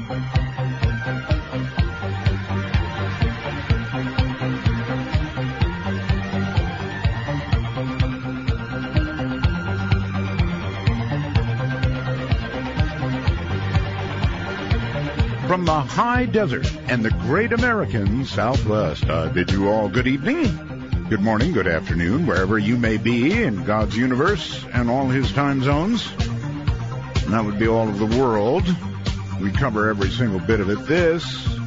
From the high desert and the great American Southwest, I bid you all good evening, good morning, good afternoon, wherever you may be in God's universe and all his time zones. And that would be all of the world. We cover every single bit of it. This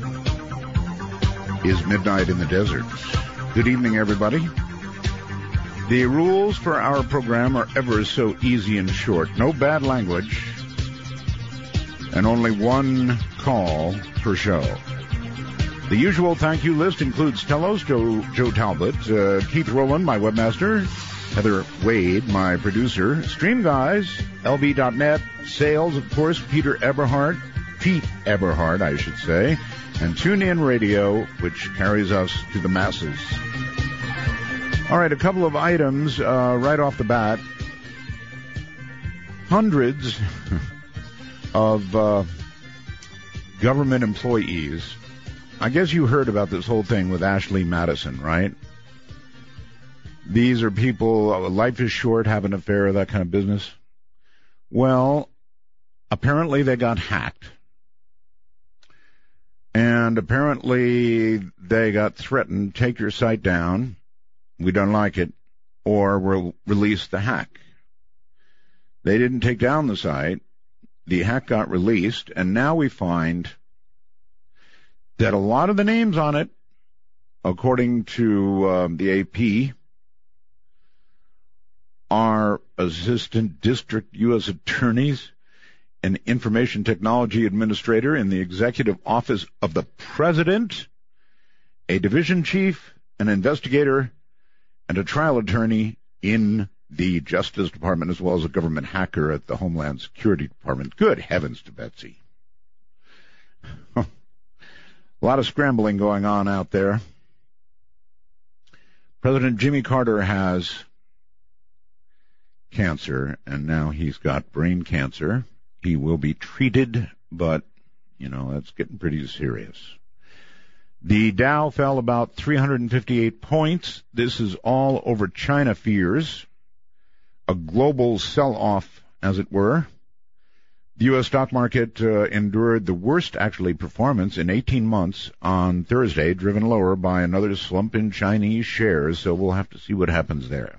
is Midnight in the Desert. Good evening, everybody. The rules for our program are ever so easy and short. No bad language. And only one call per show. The usual thank you list includes Telos, Joe Talbot, Keith Rowland, my webmaster, Heather Wade, my producer, Stream Guys, LB.net, Sales, of course, Pete Eberhard, I should say, and TuneIn Radio, which carries us to the masses. All right, a couple of items right off the bat. Hundreds of government employees. I guess you heard about this whole thing with Ashley Madison, right? These are people, life is short, have an affair, that kind of business. Well, apparently they got hacked. And apparently they got threatened, take your site down, we don't like it, or we'll release the hack. They didn't take down the site. The hack got released, and now we find that a lot of the names on it, according to the AP, are assistant district U.S. attorneys, an information technology administrator in the executive office of the president, a division chief, an investigator, and a trial attorney in the Justice Department, as well as a government hacker at the Homeland Security Department. Good heavens to Betsy. A lot of scrambling going on out there. President Jimmy Carter has cancer, and now he's got brain cancer. He will be treated, but, that's getting pretty serious. The Dow fell about 358 points. This is all over China fears. A global sell-off, as it were. The U.S. stock market endured the worst, performance in 18 months on Thursday, driven lower by another slump in Chinese shares, so we'll have to see what happens there.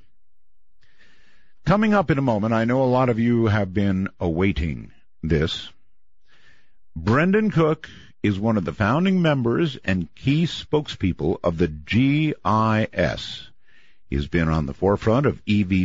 Coming up in a moment, I know a lot of you have been awaiting this. Brendan Cook is one of the founding members and key spokespeople of the GIS. He's been on the forefront of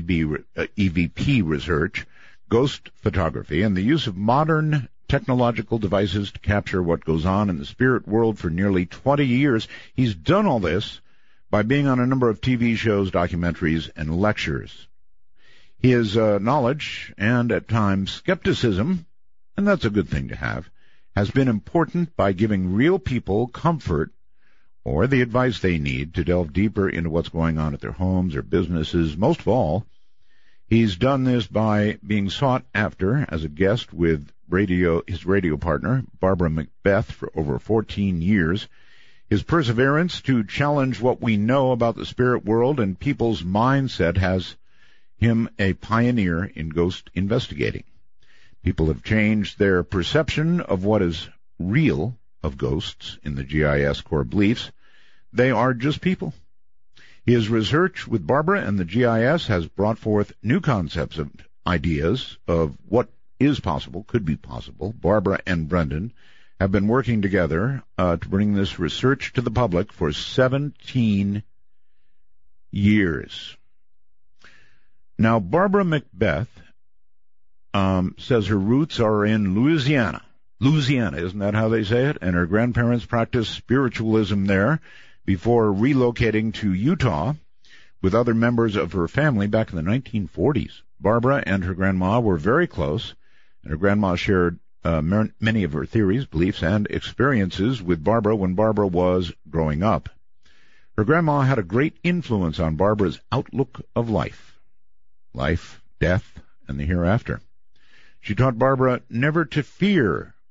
EVP research, ghost photography, and the use of modern technological devices to capture what goes on in the spirit world for nearly 20 years. He's done all this by being on a number of TV shows, documentaries, and lectures. His knowledge and, at times, skepticism, and that's a good thing to have, has been important by giving real people comfort or the advice they need to delve deeper into what's going on at their homes or businesses. Most of all, he's done this by being sought after as a guest with his radio partner, Barbara Macbeth, for over 14 years. His perseverance to challenge what we know about the spirit world and people's mindset has him a pioneer in ghost investigating. People have changed their perception of what is real of ghosts in the GIS core beliefs. They are just people. His research with Barbara and the GIS has brought forth new concepts and ideas of what is possible, could be possible. Barbara and Brendan have been working together to bring this research to the public for 17 years. Now, Barbara Macbeth says her roots are in Louisiana. Louisiana, isn't that how they say it? And her grandparents practiced spiritualism there before relocating to Utah with other members of her family back in the 1940s. Barbara and her grandma were very close, and her grandma shared many of her theories, beliefs, and experiences with Barbara when Barbara was growing up. Her grandma had a great influence on Barbara's outlook of life, death, and the hereafter. She taught Barbara never to fear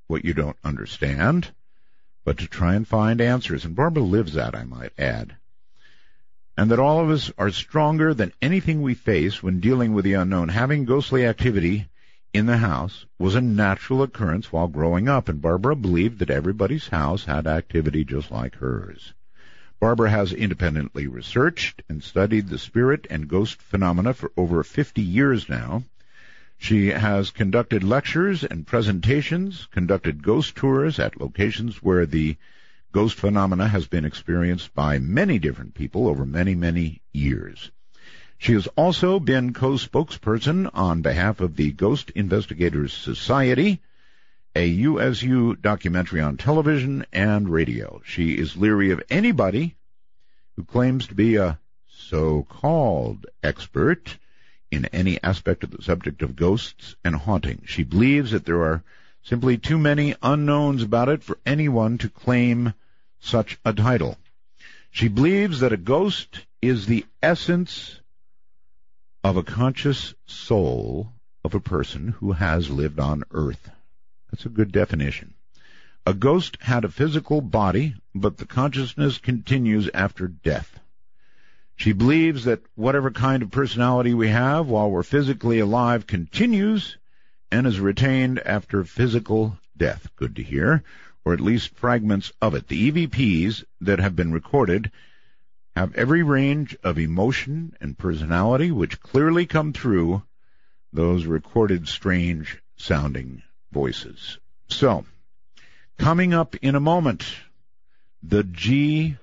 what you don't understand, but to try and find answers. And Barbara lives that, I might add. And that all of us are stronger than anything we face when dealing with the unknown. Having ghostly activity in the house was a natural occurrence while growing up, and Barbara believed that everybody's house had activity just like hers. Barbara has independently researched and studied the spirit and ghost phenomena for over 50 years now. She has conducted lectures and presentations, conducted ghost tours at locations where the ghost phenomena has been experienced by many different people over many, many years. She has also been co-spokesperson on behalf of the Ghost Investigators Society, a USU documentary on television and radio. She is leery of anybody who claims to be a so-called expert in any aspect of the subject of ghosts and haunting. She believes that there are simply too many unknowns about it for anyone to claim such a title. She believes that a ghost is the essence of a conscious soul of a person who has lived on Earth. That's a good definition. A ghost had a physical body, but the consciousness continues after death. She believes that whatever kind of personality we have while we're physically alive continues and is retained after physical death. Good to hear. Or at least fragments of it. The EVPs that have been recorded have every range of emotion and personality which clearly come through those recorded strange-sounding voices. So, coming up in a moment, the GIS.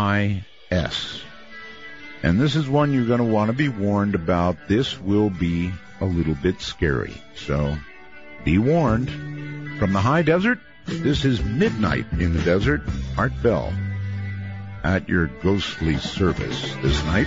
And this is one you're going to want to be warned about. This will be a little bit scary. So, be warned. From the high desert, this is Midnight in the Desert. Art Bell at your ghostly service this night.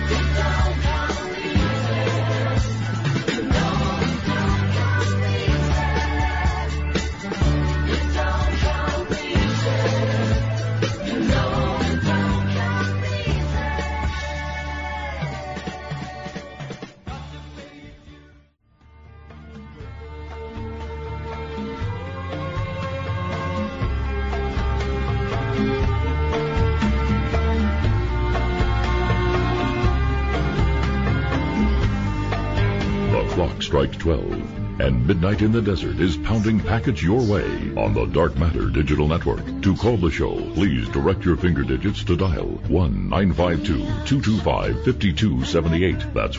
Strikes 12, and Midnight in the Desert is pounding package your way on the Dark Matter Digital Network. To call the show, please direct your finger digits to dial 1-952-225-5278. That's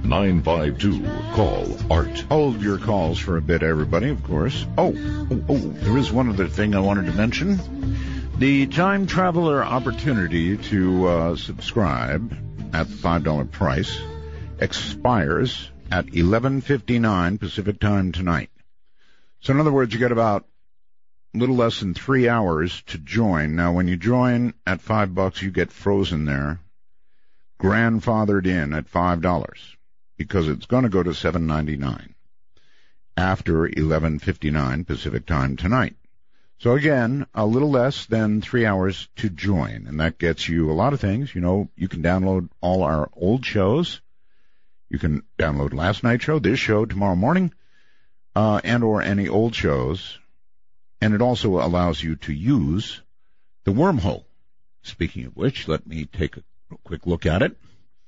1-952. Call ART. Hold your calls for a bit, everybody, of course. Oh, there is one other thing I wanted to mention. The Time Traveler opportunity to subscribe at the $5 price expires at 11:59 Pacific Time tonight. So in other words, you get about a little less than 3 hours to join. Now, when you join at $5, you get frozen there, grandfathered in at $5, because it's going to go to $7.99 after 11:59 Pacific Time tonight. So again, a little less than 3 hours to join, and that gets you a lot of things. You know, you can download all our old shows. You can download last night's show, this show, tomorrow morning, and or any old shows. And it also allows you to use the wormhole. Speaking of which, let me take a quick look at it.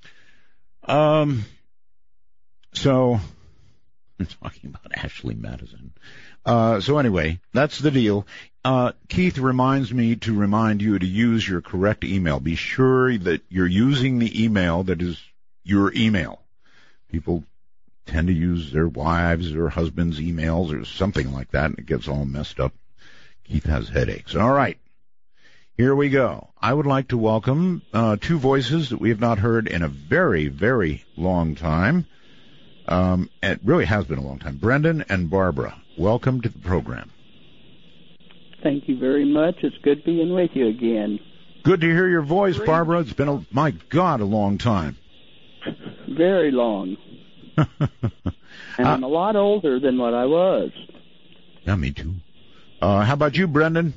So, I'm talking about Ashley Madison. So anyway, that's the deal. Keith reminds me to remind you to use your correct email. Be sure that you're using the email that is your email. People tend to use their wives' or husbands' emails or something like that, and it gets all messed up. Keith has headaches. All right. Here we go. I would like to welcome two voices that we have not heard in a very, very long time. It really has been a long time. Brendan and Barbara, welcome to the program. Thank you very much. It's good being with you again. Good to hear your voice, Barbara. It's been, my God, a long time. Very long. And I'm a lot older than what I was. Yeah, me too. How about you, Brendan?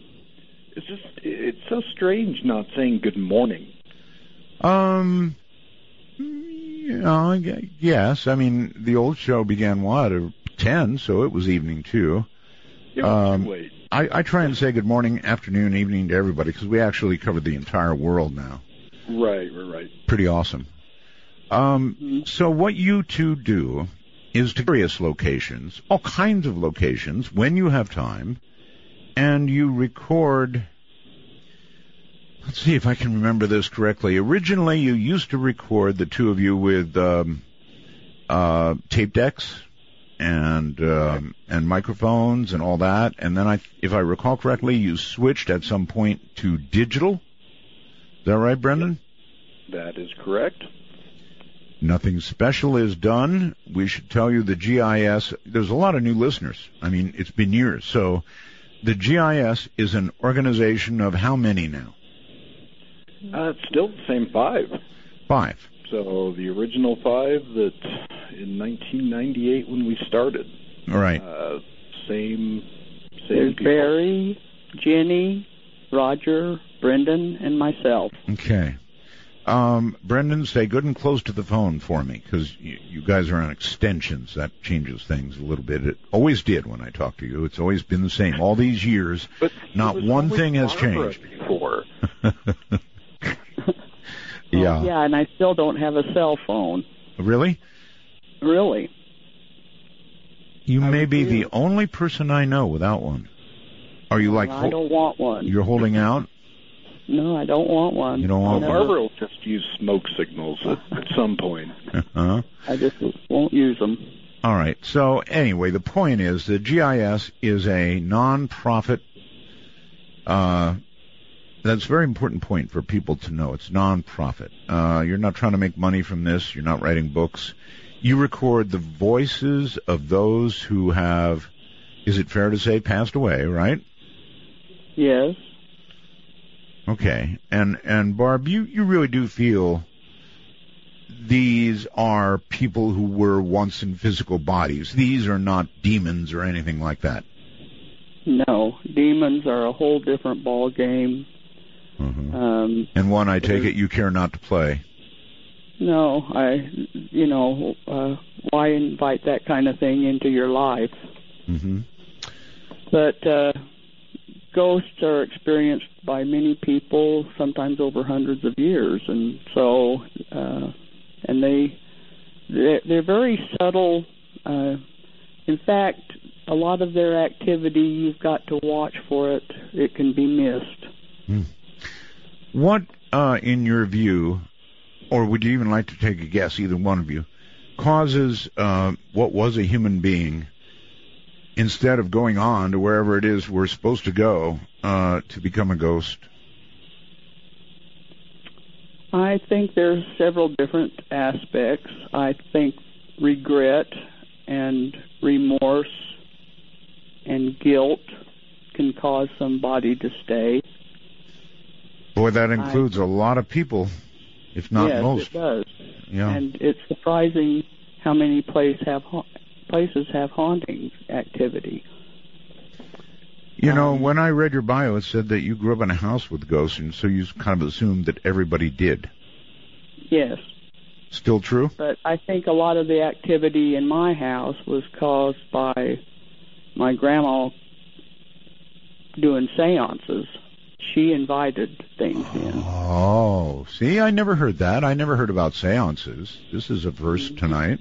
It's so strange not saying good morning. Yes. I mean, the old show began, at 10, so it was evening, too. Wait. I try and say good morning, afternoon, evening to everybody because we actually cover the entire world now. Right. Pretty awesome. So what you two do is to various locations, all kinds of locations, when you have time, and you record. Let's see if I can remember this correctly. Originally, you used to record the two of you with tape decks and microphones and all that, and then if I recall correctly, you switched at some point to digital. Is that right, Brendan? That is correct. Nothing special is done. We should tell you the GIS. There's a lot of new listeners. I mean, it's been years. So the GIS is an organization of how many now? It's still the same 5. 5. So the original 5 that in 1998 when we started. All right. Same There's people. Barry, Jenny, Roger, Brendan, and myself. Okay. Brendan, stay good and close to the phone for me, because you guys are on extensions. That changes things a little bit. It always did when I talked to you. It's always been the same. All these years, but not one thing has Barbara changed. Before. Yeah. Yeah, and I still don't have a cell phone. Really? Really? You may be the only person I know without one. Are you like... I don't want one. You're holding out? No, I don't want one. You don't want one? Barbara will just use smoke signals at some point. Uh-huh. I just won't use them. All right. So anyway, the point is that GIS is a non-profit. That's a very important point for people to know. It's non-profit. You're not trying to make money from this. You're not writing books. You record the voices of those who have, is it fair to say, passed away, right? Yes. Okay. And Barb, you really do feel these are people who were once in physical bodies. These are not demons or anything like that. No, demons are a whole different ball game. Mm-hmm. And one, I take it, you care not to play. No, why invite that kind of thing into your life? Mm-hmm. But ghosts are experienced by many people, sometimes over hundreds of years, and so and they're very subtle. In fact, a lot of their activity, you've got to watch for it. It can be missed. What, in your view, or would you even like to take a guess, either one of you, causes what was a human being, instead of going on to wherever it is we're supposed to go, to become a ghost? I think there's several different aspects. I think regret and remorse and guilt can cause somebody to stay. Boy, that includes a lot of people, if not most. Yes, it does. Yeah. And it's surprising how many places have haunting activity. You know, when I read your bio, it said that you grew up in a house with ghosts, and so you kind of assumed that everybody did. Yes. Still true? But I think a lot of the activity in my house was caused by my grandma doing seances. She invited things in. Oh, see, I never heard that. I never heard about seances. This is a first tonight.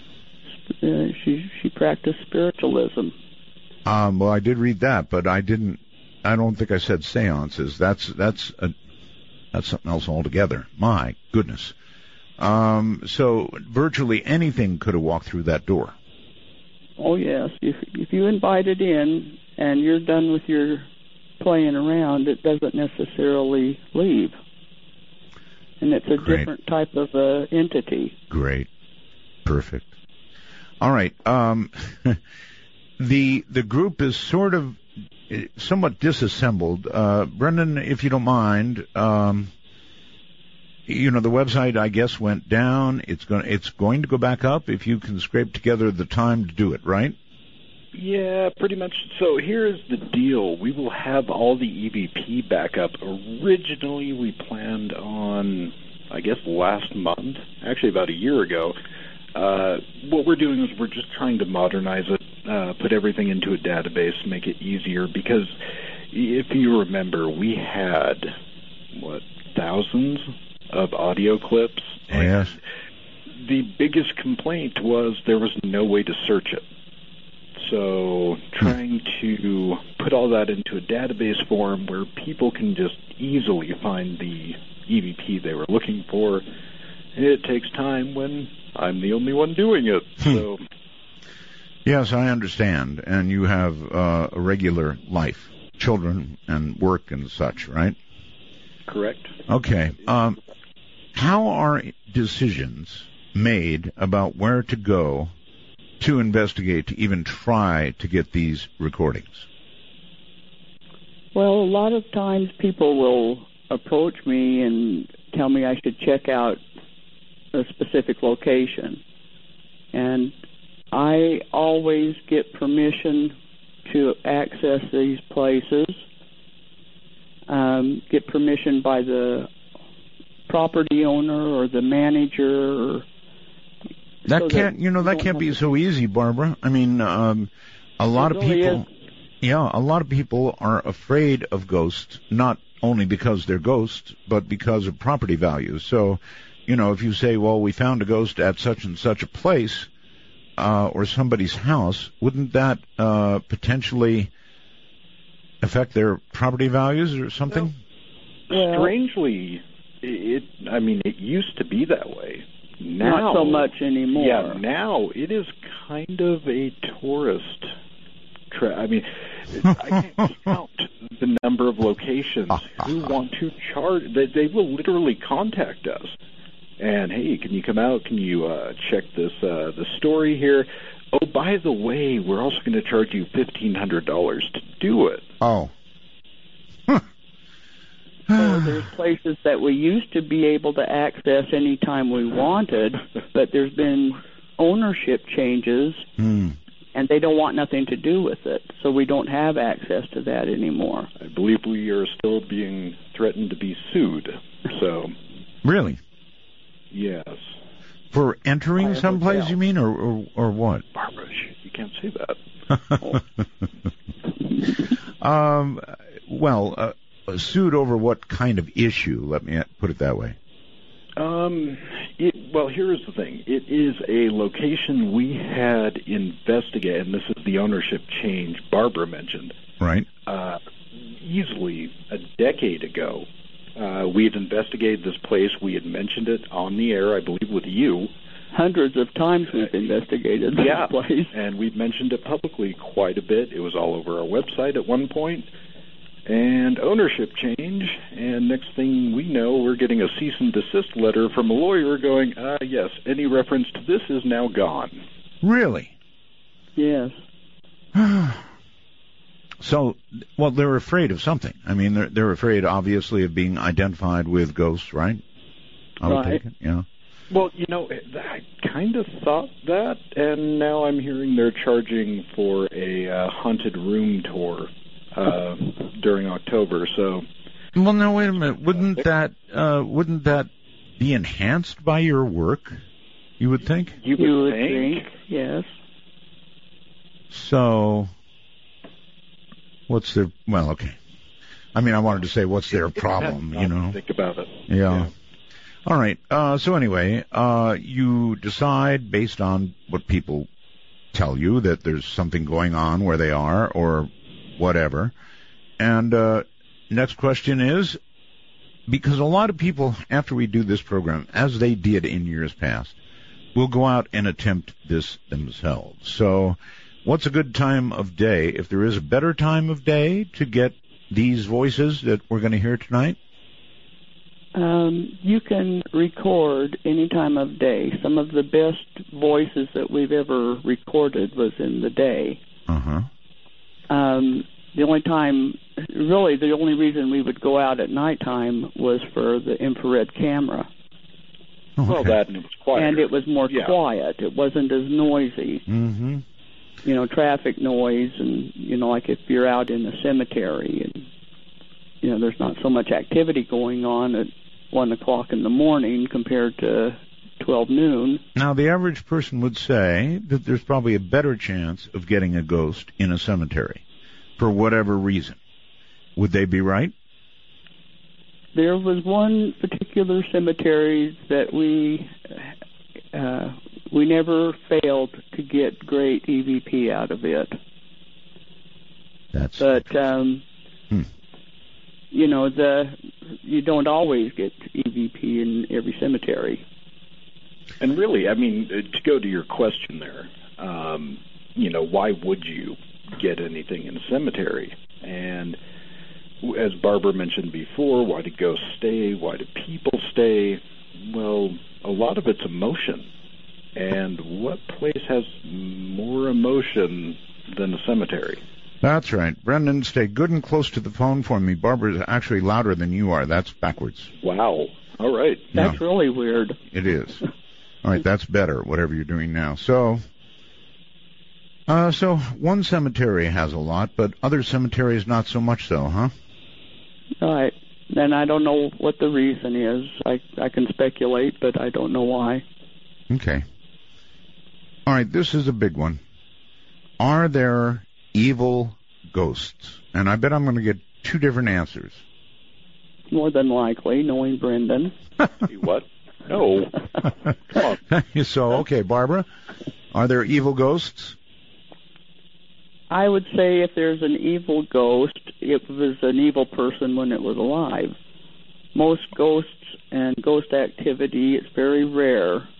She practiced spiritualism. Well, I did read that, but I don't think I said seances. That's something else altogether. My goodness. So virtually anything could have walked through that door. Oh yes, if you invite it in and you're done with your playing around, it doesn't necessarily leave, and it's a different type of entity. Great, perfect. All right. The group is sort of somewhat disassembled. Brendan, if you don't mind, the website, I guess, went down. It's going to go back up if you can scrape together the time to do it, right? Yeah, pretty much. So here's the deal. We will have all the EVP back up. Originally, we planned on, I guess, last month, actually about a year ago. What we're doing is we're just trying to modernize it. put everything into a database to make it easier, because if you remember, we had, thousands of audio clips. Oh, yes. The biggest complaint was there was no way to search it. So trying to put all that into a database form where people can just easily find the EVP they were looking for, it takes time when I'm the only one doing it. So. Yes, I understand. And you have a regular life, children and work and such, right? Correct. Okay. How are decisions made about where to go to investigate, to even try to get these recordings? Well, a lot of times people will approach me and tell me I should check out a specific location. And I always get permission to access these places, get permission by the property owner or the manager. Or that can't be so easy, Barbara. I mean, a lot of people, a lot of people are afraid of ghosts, not only because they're ghosts, but because of property values. So, if you say, well, we found a ghost at such and such a place, or somebody's house, wouldn't that potentially affect their property values or something? Well, strangely, it used to be that way. Now, not so much anymore. Yeah, now it is kind of a tourist I can't count the number of locations who want to charge. They will literally contact us. And, hey, can you come out? Can you check this the story here? Oh, by the way, we're also going to charge you $1,500 to do it. Oh. So there's places that we used to be able to access anytime we wanted, but there's been ownership changes, and they don't want nothing to do with it. So we don't have access to that anymore. I believe we are still being threatened to be sued. So. Really? Yes. For entering someplace, you mean, or what? Barbara, you can't say that. Sued over what kind of issue? Let me put it that way. Here's the thing. It is a location we had investigated, and this is the ownership change Barbara mentioned. Right. Easily a decade ago. We had investigated this place. We had mentioned it on the air, I believe, with you. Hundreds of times we've investigated this place. And we've mentioned it publicly quite a bit. It was all over our website at one point. And ownership change, and next thing we know, we're getting a cease and desist letter from a lawyer going, yes, any reference to this is now gone. Really? Yes. So, they're afraid of something. I mean, they're afraid, obviously, of being identified with ghosts, right? I would take it, yeah. Well, I kind of thought that, and now I'm hearing they're charging for a haunted room tour during October. So, well, now wait a minute. Wouldn't that be enhanced by your work? You would think. You would think, yes. So, what's their? Well, okay. I mean, I wanted to say, what's their problem? Think about it. Yeah. All right. So anyway, you decide based on what people tell you that there's something going on where they are, or whatever. And next question is, because a lot of people, after we do this program, as they did in years past, will go out and attempt this themselves. So what's a good time of day, if there is a better time of day, to get these voices that we're going to hear tonight? You can record any time of day. Some of the best voices that we've ever recorded was in the day. Uh-huh. The only reason we would go out at nighttime was for the infrared camera. Okay. Well, that and it was quiet. And it was more quiet. It wasn't as noisy. Mm-hmm. Traffic noise, and, like if you're out in a cemetery and, there's not so much activity going on at 1 o'clock in the morning compared to 12 noon. Now, the average person would say that there's probably a better chance of getting a ghost in a cemetery, for whatever reason. Would they be right? There was one particular cemetery that we never failed to get great EVP out of it. You don't always get EVP in every cemetery. And really, I mean, to go to your question there, why would you get anything in a cemetery? And as Barbara mentioned before, why do ghosts stay? Why do people stay? Well, a lot of it's emotion. And what place has more emotion than a cemetery? That's right. Brendan, stay good and close to the phone for me. Barbara's actually louder than you are. That's backwards. Wow. All right. That's really weird. It is. All right, that's better, whatever you're doing now. So one cemetery has a lot, but other cemeteries not so much so, huh? All right. And I don't know what the reason is. I can speculate, but I don't know why. Okay. All right, this is a big one. Are there evil ghosts? And I bet I'm going to get two different answers. More than likely, knowing Brendan. What? No. Come on. So, okay, Barbara, are there evil ghosts? I would say if there's an evil ghost, it was an evil person when it was alive. Most ghosts and ghost activity, it's very rare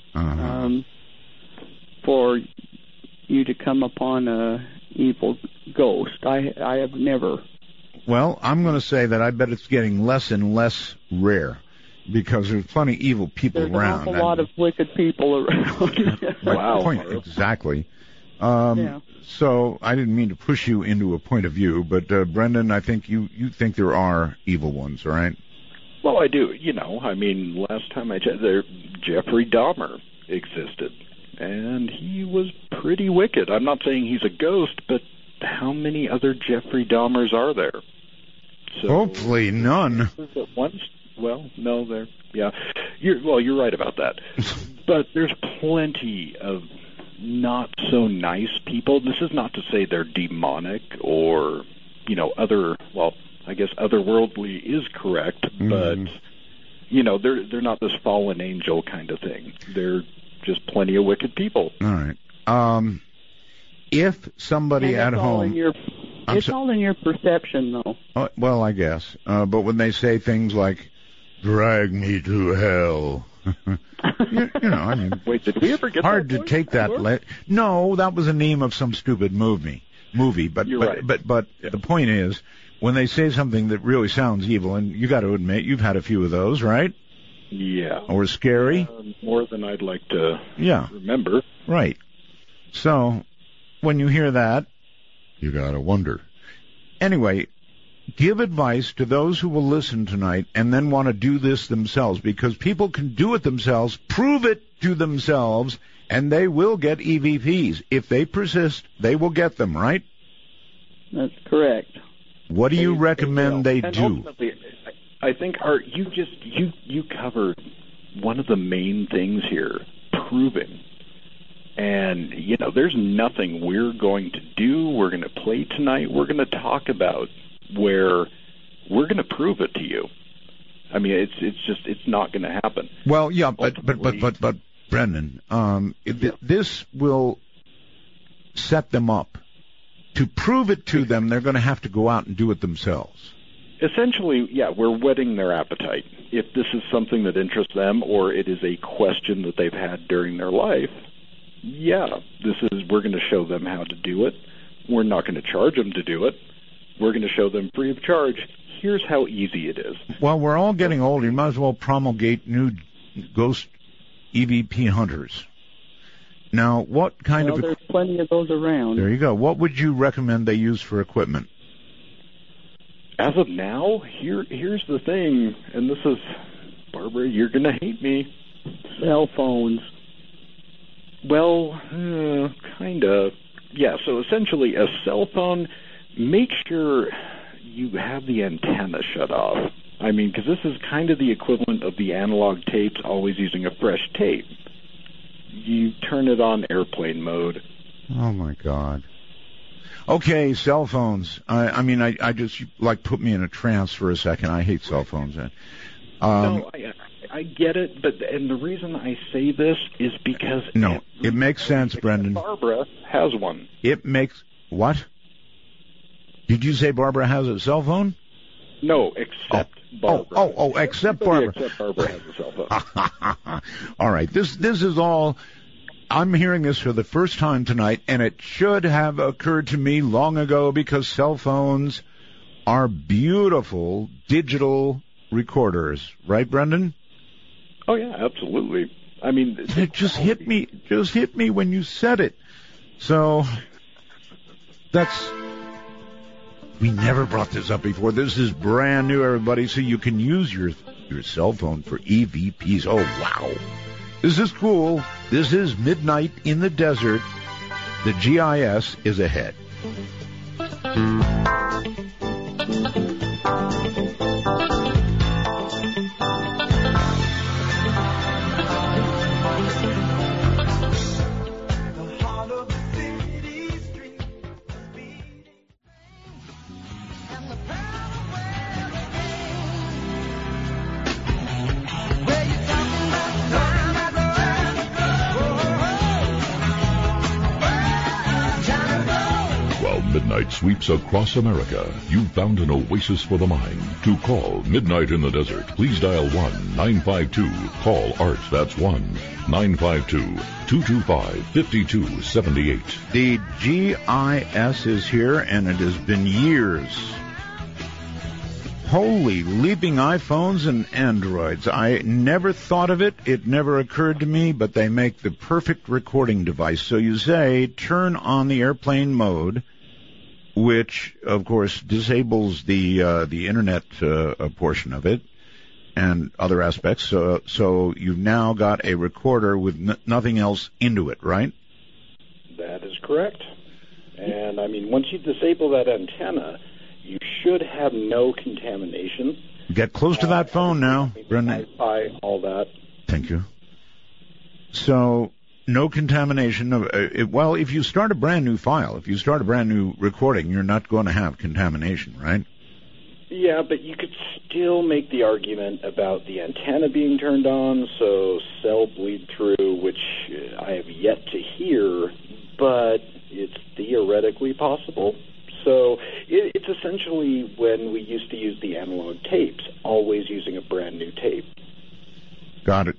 for you to come upon a evil ghost. I have never. Well, I'm going to say that I bet it's getting less and less rare because there's plenty of evil people around. There's an awful lot of wicked people around. Wow. Point, exactly. So I didn't mean to push you into a point of view, but Brendan, I think you think there are evil ones, right? Well, I do. I mean, last time I checked, Jeffrey Dahmer existed, and he was pretty wicked. I'm not saying he's a ghost, but how many other Jeffrey Dahmers are there? So, hopefully none. Well, no, you're right about that. But there's plenty of not so nice people. This is not to say they're demonic or, I guess otherworldly is correct, but they're not this fallen angel kind of thing. They're just plenty of wicked people. All right. If somebody at home, it's all in your perception, though. Well, I guess. But when they say things like "drag me to hell," I mean, wait, did we ever get hard that to take that? No, that was a name of some stupid movie. But You're right. but the point is, when they say something that really sounds evil, and you got to admit you've had a few of those, right? Yeah. Or scary? More than I'd like to remember. Right. So, when you hear that, you got to wonder. Anyway, give advice to those who will listen tonight and then want to do this themselves, because people can do it themselves, prove it to themselves, and they will get EVPs. If they persist, they will get them, right? That's correct. What do you recommend they and do? Ultimately, I think, Art, you covered one of the main things here, proving. And, there's nothing we're going to do, we're going to play tonight, we're going to talk about where we're going to prove it to you. I mean, it's not going to happen. Well, yeah, but Brendan, this will set them up. To prove it to them, they're going to have to go out and do it themselves. Essentially, we're whetting their appetite. If this is something that interests them, or it is a question that they've had during their life, we're going to show them how to do it. We're not going to charge them to do it. We're going to show them free of charge. Here's how easy it is. Well, we're all getting older. You might as well promulgate new ghost EVP hunters. Now, what kind of... there's plenty of those around. There you go. What would you recommend they use for equipment? As of now, here's the thing, and this is, Barbara, you're going to hate me. Cell phones. Well, kind of. Yeah, so essentially a cell phone, make sure you have the antenna shut off. I mean, because this is kind of the equivalent of the analog tapes always using a fresh tape. you turn it on airplane mode. Oh, my God. Okay, cell phones. I just, like, put me in a trance for a second. I hate cell phones. No, I get it, and the reason I say this is because... No, it makes sense, Brendan. Barbara has one. It makes... What? Did you say Barbara has a cell phone? No, except Barbara. Except Barbara. Except Barbara has a cell phone. All right, this is all... I'm hearing this for the first time tonight, and it should have occurred to me long ago because cell phones are beautiful digital recorders. Right, Brendan? Oh, yeah, absolutely. I mean... It just hit me when you said it. So, that's... We never brought this up before. This is brand new, everybody, so you can use your cell phone for EVPs. Oh, wow. This is cool. This is Midnight in the Desert. The GIS is ahead. Midnight sweeps across America. You've found an oasis for the mind. To call Midnight in the Desert, please dial 1-952-CALL ART. That's 1-952-225-5278. The GIS is here, and it has been years. Holy leaping iPhones and Androids. I never thought of it. It never occurred to me, but they make the perfect recording device. So you say, turn on the airplane mode, which, of course, disables the internet portion of it and other aspects. So you've now got a recorder with nothing else into it, right? That is correct. And, I mean, once you disable that antenna, you should have no contamination. Get close to that phone now, Brendan. Wi-Fi, all that. Thank you. So... no contamination of well, if you start a brand new file, if you start a brand new recording, you're not going to have contamination, right? Yeah, but you could still make the argument about the antenna being turned on, so cell bleed through, which I have yet to hear, but it's theoretically possible. So it's essentially when we used to use the analog tapes, always using a brand new tape. Got it.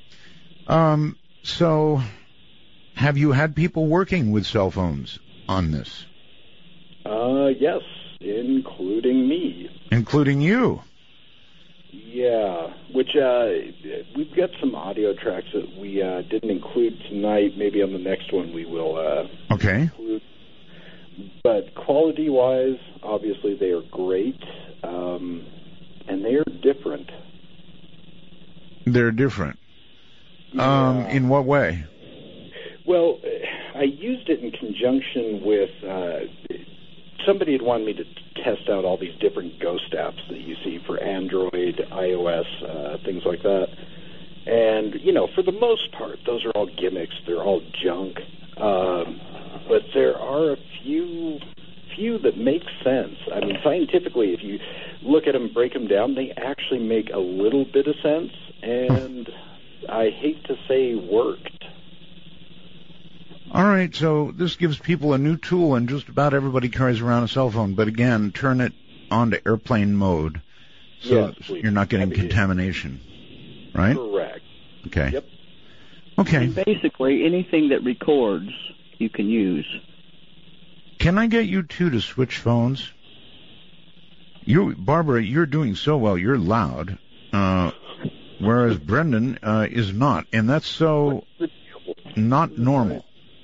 So, have you had people working with cell phones on this? Yes, including me. Including you? Yeah, which we've got some audio tracks that we didn't include tonight. Maybe on the next one we will include. But quality-wise, obviously they are great, and they are different. They're different. In what way? Well, I used it in conjunction with somebody had wanted me to test out all these different Ghost apps that you see for Android, iOS, things like that. And, you know, for the most part, those are all gimmicks. They're all junk. But there are a few that make sense. I mean, scientifically, if you look at them, break them down, they actually make a little bit of sense. And... I hate to say worked. All right, so this gives people a new tool, and just about everybody carries around a cell phone. But again, turn it on to airplane mode, so you're not getting contamination, right? Correct. Okay. Yep. Okay. And basically, anything that records, you can use. Can I get you two to switch phones? Barbara, you're doing so well. You're loud. Whereas Brendan is not, and that's so not normal.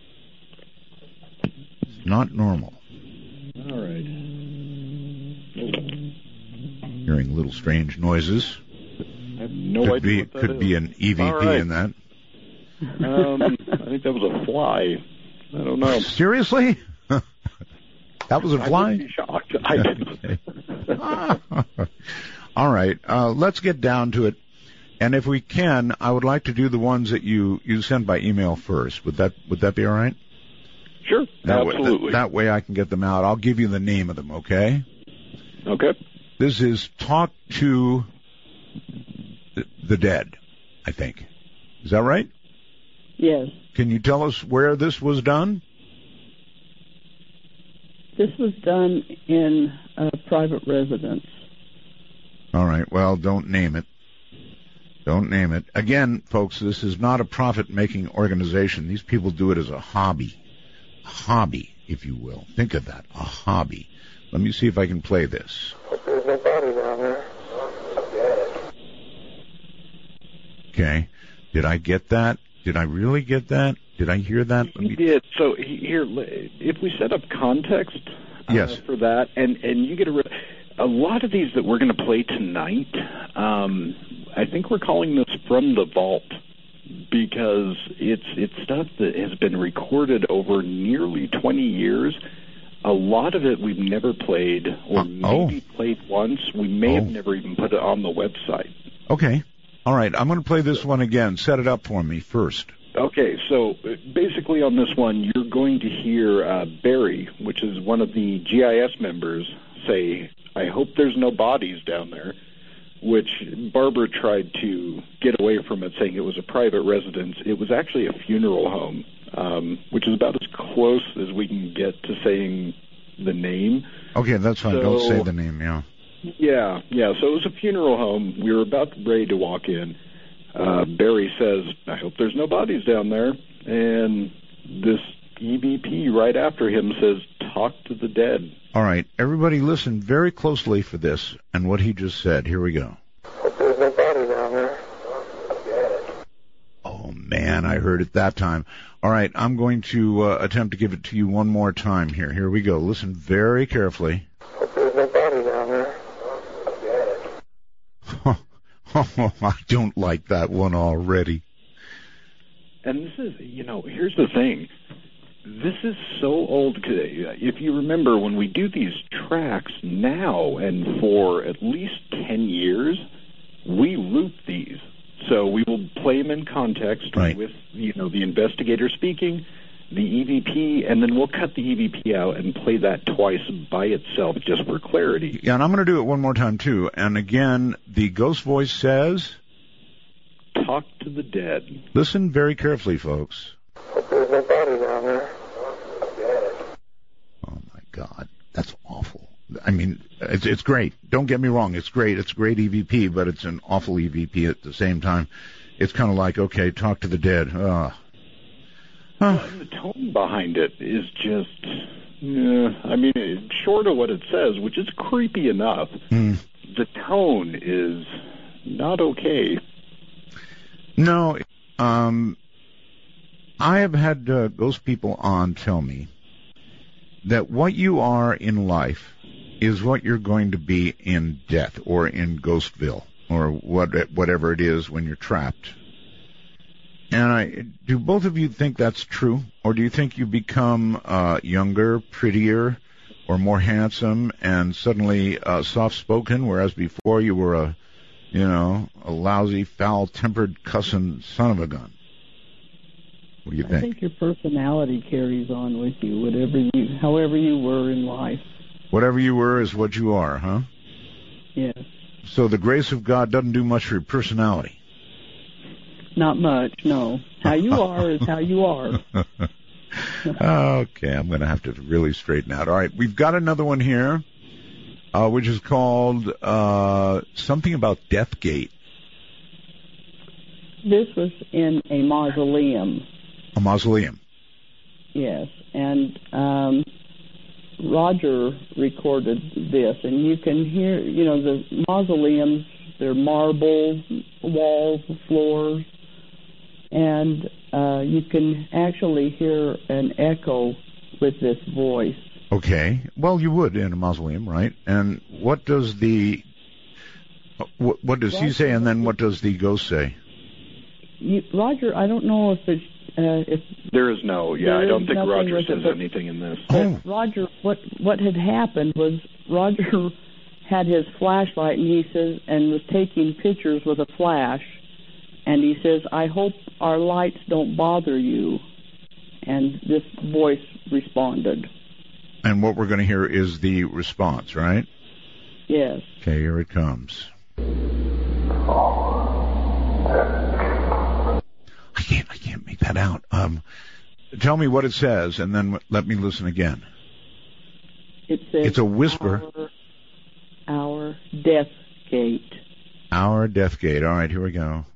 Not normal. All right. Hearing little strange noises. I have no idea what that could be an EVP in that. I think that was a fly. I don't know. Seriously? That was a fly? I would be shocked. I didn't. All right. Let's get down to it. And if we can, I would like to do the ones that you send by email first. Would that be all right? Sure, absolutely. That way I can get them out. I'll give you the name of them, okay? Okay. This is Talk to the Dead, I think. Is that right? Yes. Can you tell us where this was done? This was done in a private residence. All right. Well, don't name it. Don't name it. Again, folks, this is not a profit-making organization. These people do it as a hobby. A hobby, if you will. Think of that. A hobby. Let me see if I can play this. There's no body down there. Okay. Did I get that? Did I really get that? Did I hear that? You did. So here, if we set up context yes. For that, and you get a lot of these that we're going to play tonight, I think we're calling this From the Vault because it's stuff that has been recorded over nearly 20 years. A lot of it we've never played or maybe played once. We may have never even put it on the website. Okay. All right. I'm going to play this one again. Set it up for me first. Okay, so basically on this one, you're going to hear Barry, which is one of the GIS members, say, "I hope there's no bodies down there," which Barbara tried to get away from it, saying it was a private residence. It was actually a funeral home, which is about as close as we can get to saying the name. Okay, that's fine. Don't say the name, yeah. Yeah, so it was a funeral home. We were about ready to walk in. Barry says, "I hope there's no bodies down there." And this EVP right after him says, "Talk to the dead." All right, everybody listen very closely for this and what he just said. Here we go. Hope there's no body down there. Oh, man, I heard it that time. All right, I'm going to attempt to give it to you one more time here. Here we go. Listen very carefully. Hope there's no body down there. Oh, I don't like that one already. And this is, here's the thing. This is so old. If you remember, when we do these tracks now and for at least 10 years, we loop these. So we will play them in context with, the investigator speaking, the EVP, and then we'll cut the EVP out and play that twice by itself just for clarity. Yeah, and I'm going to do it one more time, too. And again, the ghost voice says, "Talk to the dead." Listen very carefully, folks. Hope there's no body down there. Oh, my God. That's awful. I mean, it's great. Don't get me wrong. It's great. It's a great EVP, but it's an awful EVP at the same time. It's kind of like, okay, talk to the dead. And the tone behind it is just, short of what it says, which is creepy enough, the tone is not okay. No, I have had ghost people on tell me that what you are in life is what you're going to be in death or in Ghostville or whatever it is when you're trapped. And do both of you think that's true, or do you think you become younger, prettier, or more handsome, and suddenly soft-spoken, whereas before you were a lousy, foul-tempered, cussing son of a gun? What do you think? I think your personality carries on with you, however you were in life. Whatever you were is what you are, huh? Yes. So the grace of God doesn't do much for your personality. Not much, no. How you are is how you are. Okay, I'm going to have to really straighten out. All right, we've got another one here, which is called something about Deathgate. This was in a mausoleum. A mausoleum? Yes, and Roger recorded this, and you can hear, the mausoleums, they're marble walls, floors, and you can actually hear an echo with this voice. Okay. Well, you would in a mausoleum, right? And what does he say, and then what does the ghost say? Roger, I don't know if it's... there is no, I don't think Roger says anything in this. Roger, what had happened was Roger had his flashlight, and he says, and was taking pictures with a flash, And he says, I hope our lights don't bother you. And this voice responded. And what we're going to hear is the response, right? Yes. Okay, here it comes. I can't make that out. Tell me what it says, and then let me listen again. It says, it's a whisper. Our death gate. Our death gate. All right, here we go.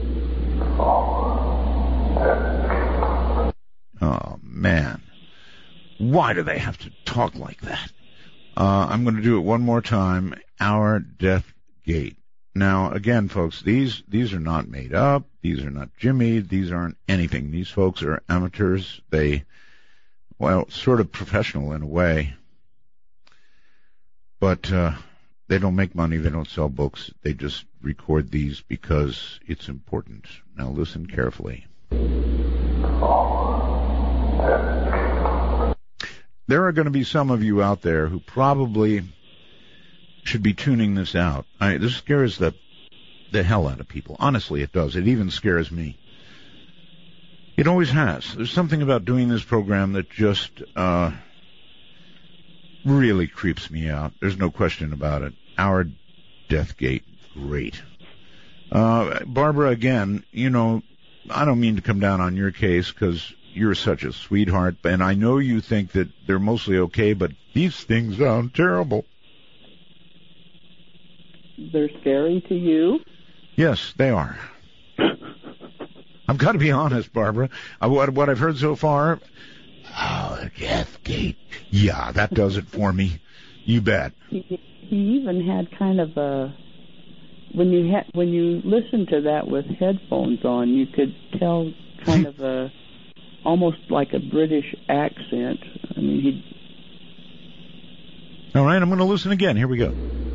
Oh, man. Why do they have to talk like that? I'm going to do it one more time. Our death gate. Now, again, folks, these are not made up. These are not jimmied. These aren't anything. These folks are amateurs. Sort of professional in a way. But they don't make money. They don't sell books. They just record these because it's important. Now, listen carefully. There are going to be some of you out there who probably should be tuning this out. This scares the hell out of people. Honestly, it does. It even scares me. It always has. There's something about doing this program that just really creeps me out. There's no question about it. Our death gate. Great. Barbara, again, I don't mean to come down on your case because you're such a sweetheart, and I know you think that they're mostly okay, but these things sound terrible. They're scary to you? Yes, they are. I've got to be honest, Barbara. What I've heard so far, our death gate. Yeah, that does it for me. You bet. He even had kind of a... When you listen to that with headphones on, you could tell kind of a... almost like a British accent. I mean, All right, I'm going to listen again. Here we go.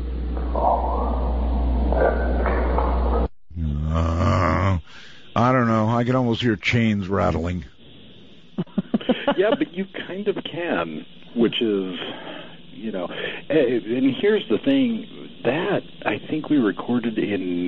I don't know. I can almost hear chains rattling. Yeah, but you kind of can, which is, and here's the thing, that I think we recorded in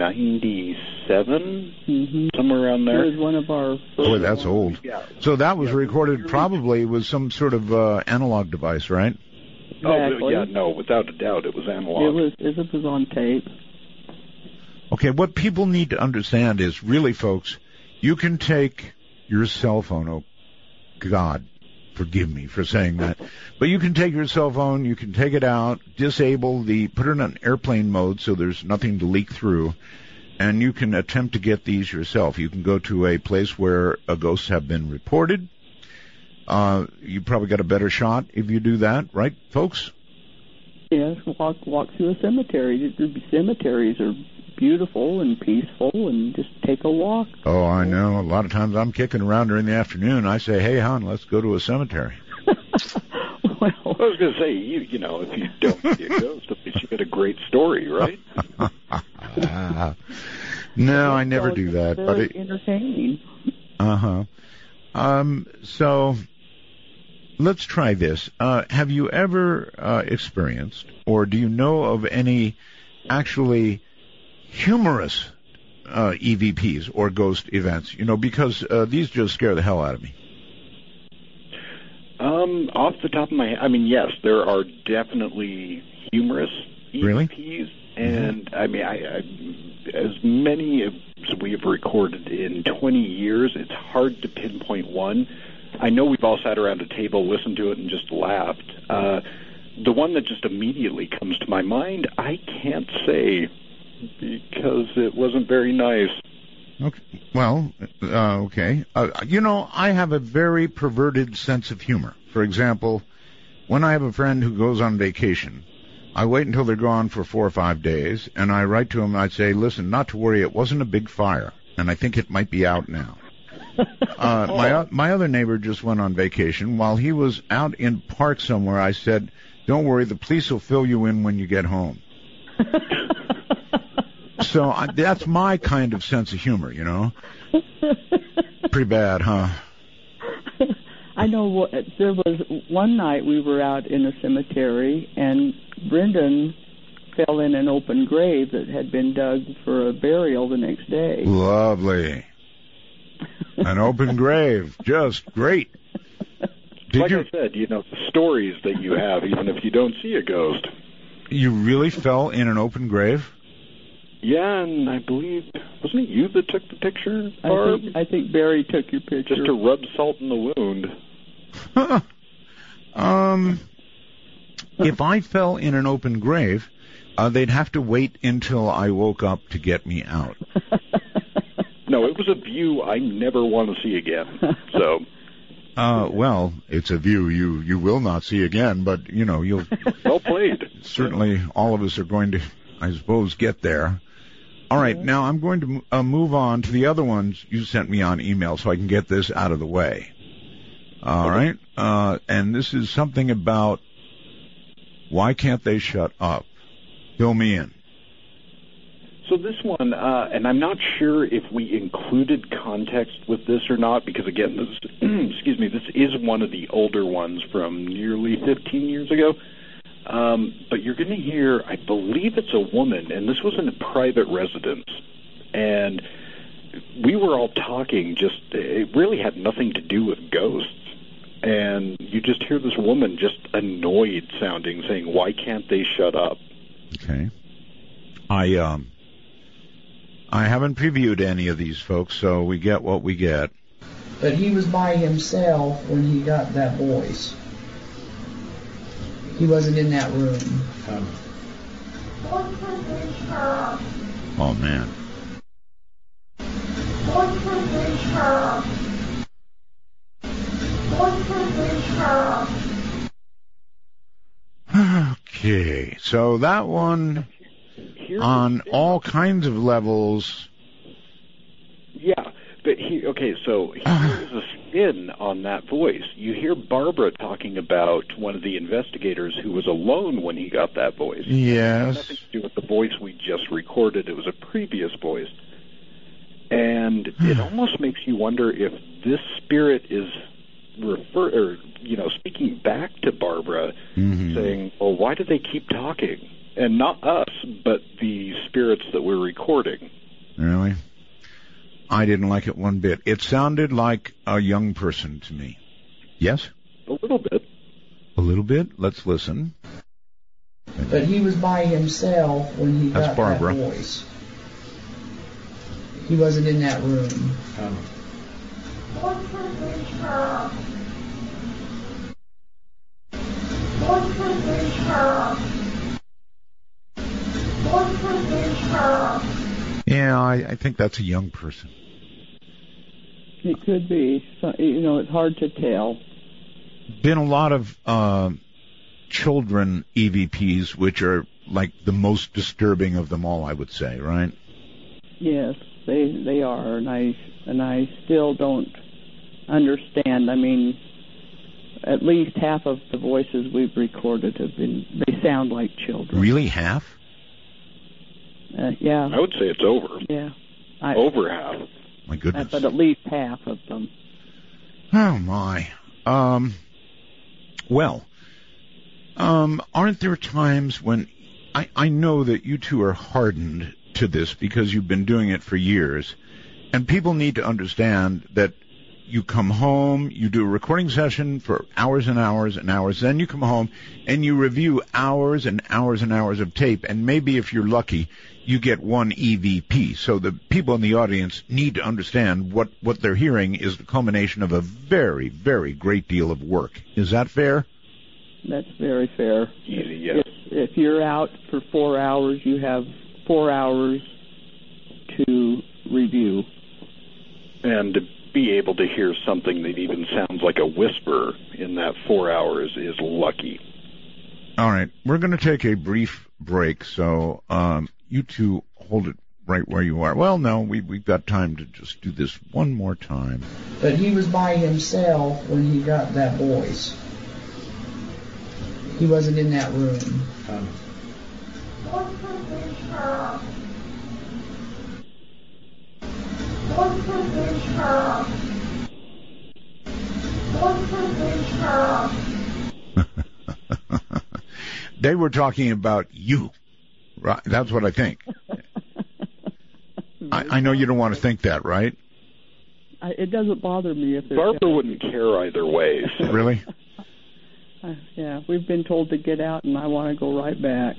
97, somewhere around there. It was one of our first Boy, that's old. Yeah. So that was recorded probably with some sort of analog device, right? Exactly. Oh, yeah, no, without a doubt, it was analog. It was on tape. Okay, what people need to understand is, really, folks, you can take your cell phone, oh, God, forgive me for saying that, but you can take your cell phone, you can take it out, put it on airplane mode so there's nothing to leak through, and you can attempt to get these yourself. You can go to a place where ghosts have been reported. You probably got a better shot if you do that, right, folks? Yes, walk through a cemetery. Cemeteries are beautiful and peaceful, and just take a walk. Oh, I know. A lot of times I'm kicking around during the afternoon. I say, hey, hon, let's go to a cemetery. Well, I was going to say, if you don't see a ghost, at least you get a great story, right? No, I never do that. Very but entertaining. So let's try this. Have you ever experienced, or do you know of any actually humorous EVPs or ghost events? Because these just scare the hell out of me. Off the top of my head, yes, there are definitely humorous EVPs, Really? And I as many as we've recorded in 20 years, it's hard to pinpoint one. I know we've all sat around a table, listened to it, and just laughed. The one that just immediately comes to my mind, I can't say because it wasn't very nice. Okay. Well, okay. I have a very perverted sense of humor. For example, when I have a friend who goes on vacation, I wait until they're gone for 4 or 5 days, and I write to them, I'd say, listen, not to worry, it wasn't a big fire, and I think it might be out now. My other neighbor just went on vacation. While he was out in park somewhere, I said, don't worry, the police will fill you in when you get home. So that's my kind of sense of humor, Pretty bad, huh? I know there was one night we were out in a cemetery, and Brendan fell in an open grave that had been dug for a burial the next day. Lovely. An open grave. Just great. I said, the stories that you have, even if you don't see a ghost. You really fell in an open grave? Yeah, and I believe, wasn't it you that took the picture, Barb? I think Barry took your picture. Just to rub salt in the wound. If I fell in an open grave, they'd have to wait until I woke up to get me out. No, it was a view I never want to see again. So, well, it's a view you will not see again, but you'll. Well played. Certainly, all of us are going to, I suppose, get there. All right, now I'm going to move on to the other ones you sent me on email, so I can get this out of the way. All right, and this is something about why can't they shut up? Fill me in. So this one, and I'm not sure if we included context with this or not, because again, this, excuse me, this is one of the older ones from nearly 15 years ago. But you're going to hear, I believe it's a woman, and this was in a private residence. And we were all talking, it really had nothing to do with ghosts. And you just hear this woman just annoyed sounding, saying, "Why can't they shut up?" Okay. I haven't previewed any of these folks, so we get what we get. But he was by himself when he got that voice. He wasn't in that room. Oh, man. Okay, so that one, on all kinds of levels. Yeah, but so here's a spin on that voice. You hear Barbara talking about one of the investigators who was alone when he got that voice. Yes. It had nothing to do with the voice we just recorded. It was a previous voice. And it almost makes you wonder if this spirit is speaking back to Barbara, saying, "Well, why do they keep talking?" And not us, but the spirits that we're recording. Really? I didn't like it one bit. It sounded like a young person to me. Yes? A little bit. A little bit? Let's listen. But he was by himself when he got Barbara. that voice. He wasn't in that room. Yeah, I think that's a young person. It could be. So, it's hard to tell. Been a lot of children EVPs, which are like the most disturbing of them all, I would say, right? Yes, they are, and I still don't understand. I mean, at least half of the voices we've recorded they sound like children. Really, half? Yeah. I would say it's over. Yeah. Over half. My goodness. But at least half of them. Oh, my. Aren't there times when I know that you two are hardened to this because you've been doing it for years, and people need to understand that you come home, you do a recording session for hours and hours and hours, then you come home and you review hours and hours and hours of tape, and maybe if you're lucky, you get one EVP. So the people in the audience need to understand what they're hearing is the culmination of a very, very great deal of work. Is that fair? That's very fair. Easy, yeah. If you're out for 4 hours, you have 4 hours to review. And to be able to hear something that even sounds like a whisper in that 4 hours is lucky. All right. We're going to take a brief break, so you two hold it right where you are. Well, no, we've got time to just do this one more time. But he was by himself when he got that voice. He wasn't in that room. They were talking about you. Right. That's what I think. I know you don't want to think that, right? It doesn't bother me if they're... Barbara wouldn't care either way. So. Really? Yeah, we've been told to get out, and I want to go right back.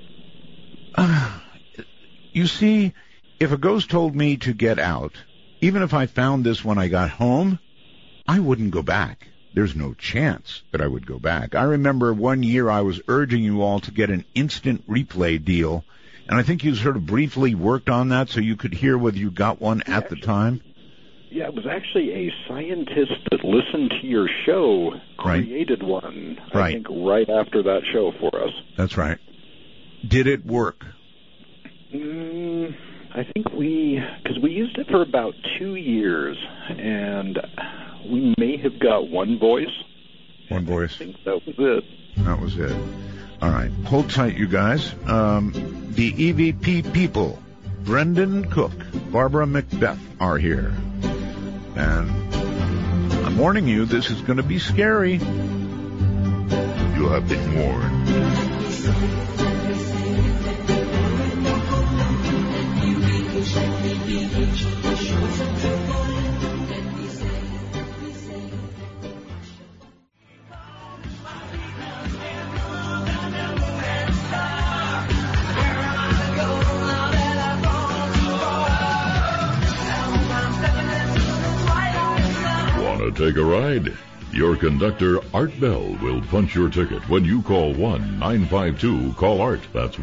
You see, if a ghost told me to get out, even if I found this when I got home, I wouldn't go back. There's no chance that I would go back. I remember one year I was urging you all to get an instant replay deal, and I think you sort of briefly worked on that so you could hear whether you got one at the time. Yeah, it was actually a scientist that listened to your show created one, I think, right after that show for us. That's right. Did it work? I think because we used it for about 2 years, and we may have got one voice. One voice. I think that was it. That was it. All right. Hold tight, you guys. The EVP people, Brendan Cook, Barbara Macbeth, are here. And I'm warning you, this is going to be scary. You have been warned. Take a ride? Your conductor, Art Bell, will punch your ticket when you call 1-952-CALL-ART. That's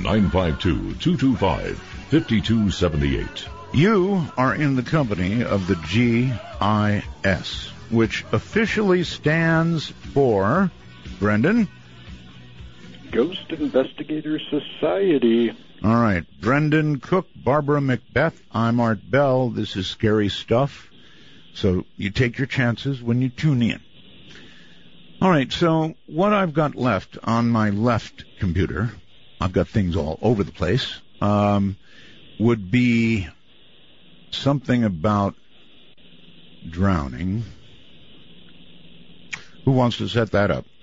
1-952-225-5278. You are in the company of the GIS, which officially stands for, Brendan? Ghost Investigator Society. All right. Brendan Cook, Barbara Macbeth. I'm Art Bell. This is Scary Stuff. So you take your chances when you tune in. All right, so what I've got left on my left computer, I've got things all over the place, would be something about drowning. Who wants to set that up?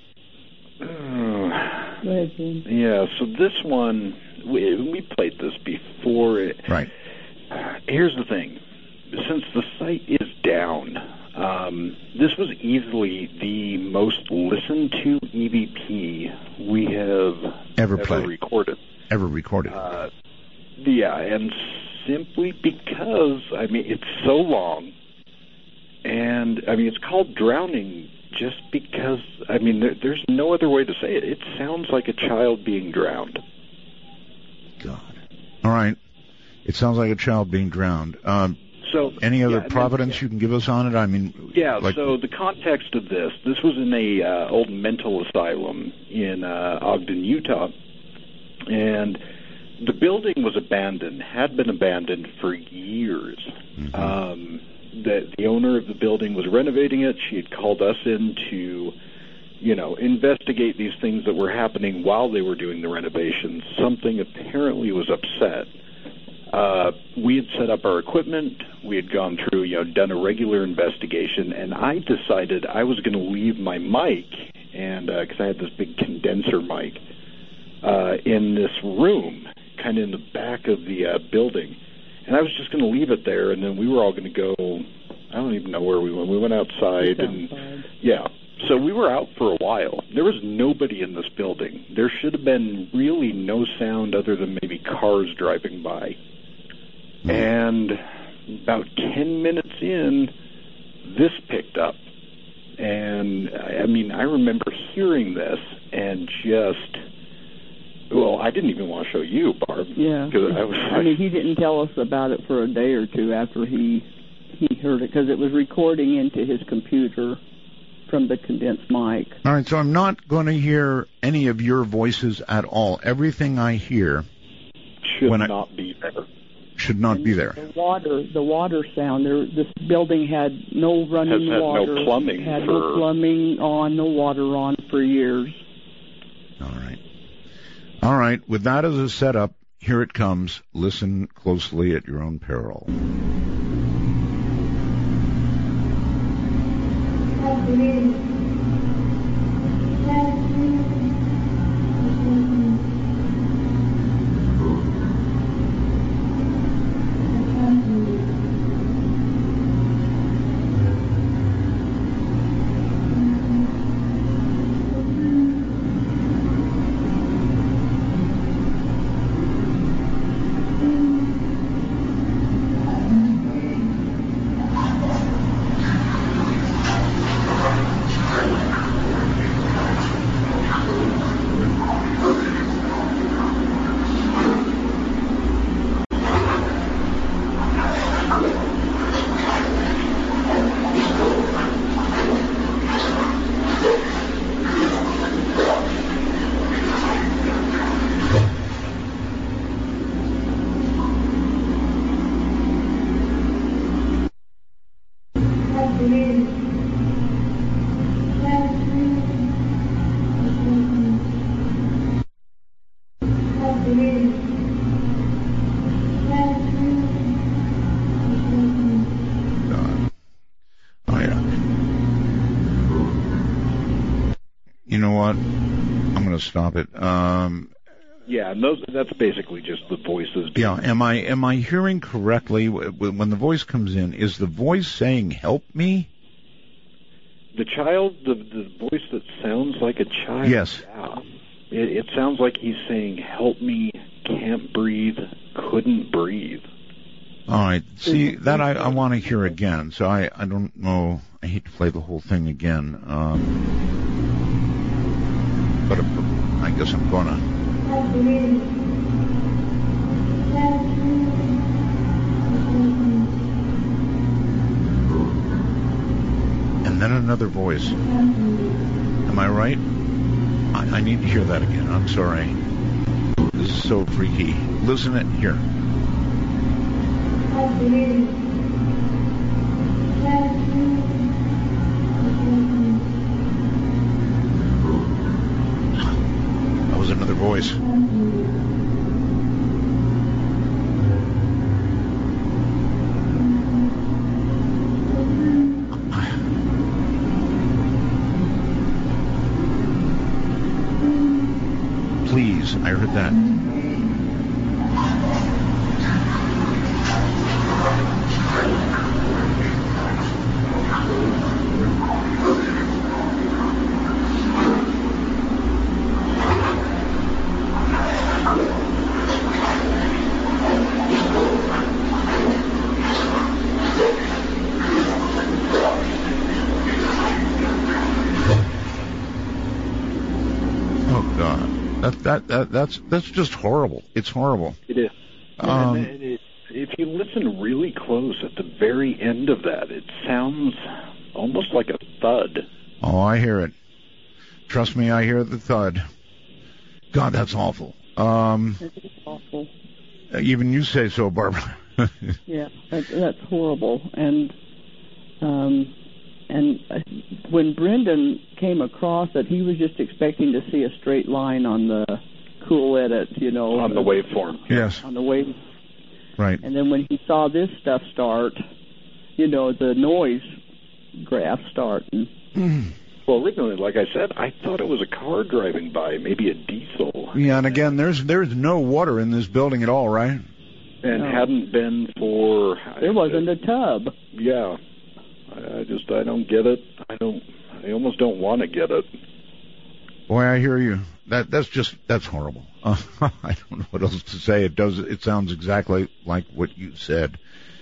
Yeah, so this one, we played this before. Right. Here's the thing. Since the site is down, this was easily the most listened to EVP we have ever recorded. Ever recorded. Yeah, and simply because, it's so long, and, it's called Drowning just because, there's no other way to say it. It sounds like a child being drowned. God. All right. It sounds like a child being drowned. So, any other providence you can give us on it? So the context of this was in a old mental asylum in Ogden, Utah, and the building was abandoned, had been abandoned for years. Mm-hmm. The owner of the building was renovating it. She had called us in to, investigate these things that were happening while they were doing the renovations. Something apparently was upset. We had set up our equipment. We had gone through, done a regular investigation, and I decided I was going to leave my mic, and because I had this big condenser mic in this room, kind of in the back of the building, and I was just going to leave it there, and then we were all going to go. I don't even know where we went. We went outside, So we were out for a while. There was nobody in this building. There should have been really no sound other than maybe cars driving by. And about 10 minutes in, this picked up. And, I remember hearing this and just, I didn't even want to show you, Barb. Yeah. He didn't tell us about it for a day or two after he heard it, because it was recording into his computer from the condensed mic. All right, so I'm not going to hear any of your voices at all. Everything I hear should not be there. Should not be there. The water sound. This building had no running water. No plumbing. Had no plumbing on, no water on for years. All right. With that as a setup, here it comes. Listen closely at your own peril. Oh, yeah. You know what? I'm going to stop it. Yeah, and that's basically just the voices. Yeah, am I hearing correctly when the voice comes in? Is the voice saying "help me"? The child, the voice that sounds like a child. Yes. Yeah. It sounds like he's saying, "Help me, can't breathe, couldn't breathe." All right. See, that I want to hear again. So I don't know. I hate to play the whole thing again. But I guess I'm going to. And then another voice. Am I right? I need to hear that again. I'm sorry. This is so freaky. Listen it here. That was another voice. Please, I heard that. That's just horrible. It's horrible. It is. If you listen really close at the very end of that, it sounds almost like a thud. Oh, I hear it. Trust me, I hear the thud. God, that's awful. It's awful. Even you say so, Barbara. Yeah, that's horrible. And when Brendan came across it, he was just expecting to see a straight line on the cool edit, on the waveform. Yes. On the wave. Right. And then when he saw this stuff start, the noise graph start. Well, originally, like I said, I thought it was a car driving by, maybe a diesel. Yeah, and again, there's no water in this building at all, right? And hadn't been for... There wasn't a tub. Yeah. I don't get it. I almost don't want to get it. Boy, I hear you. That's horrible. I don't know what else to say. It sounds exactly like what you said.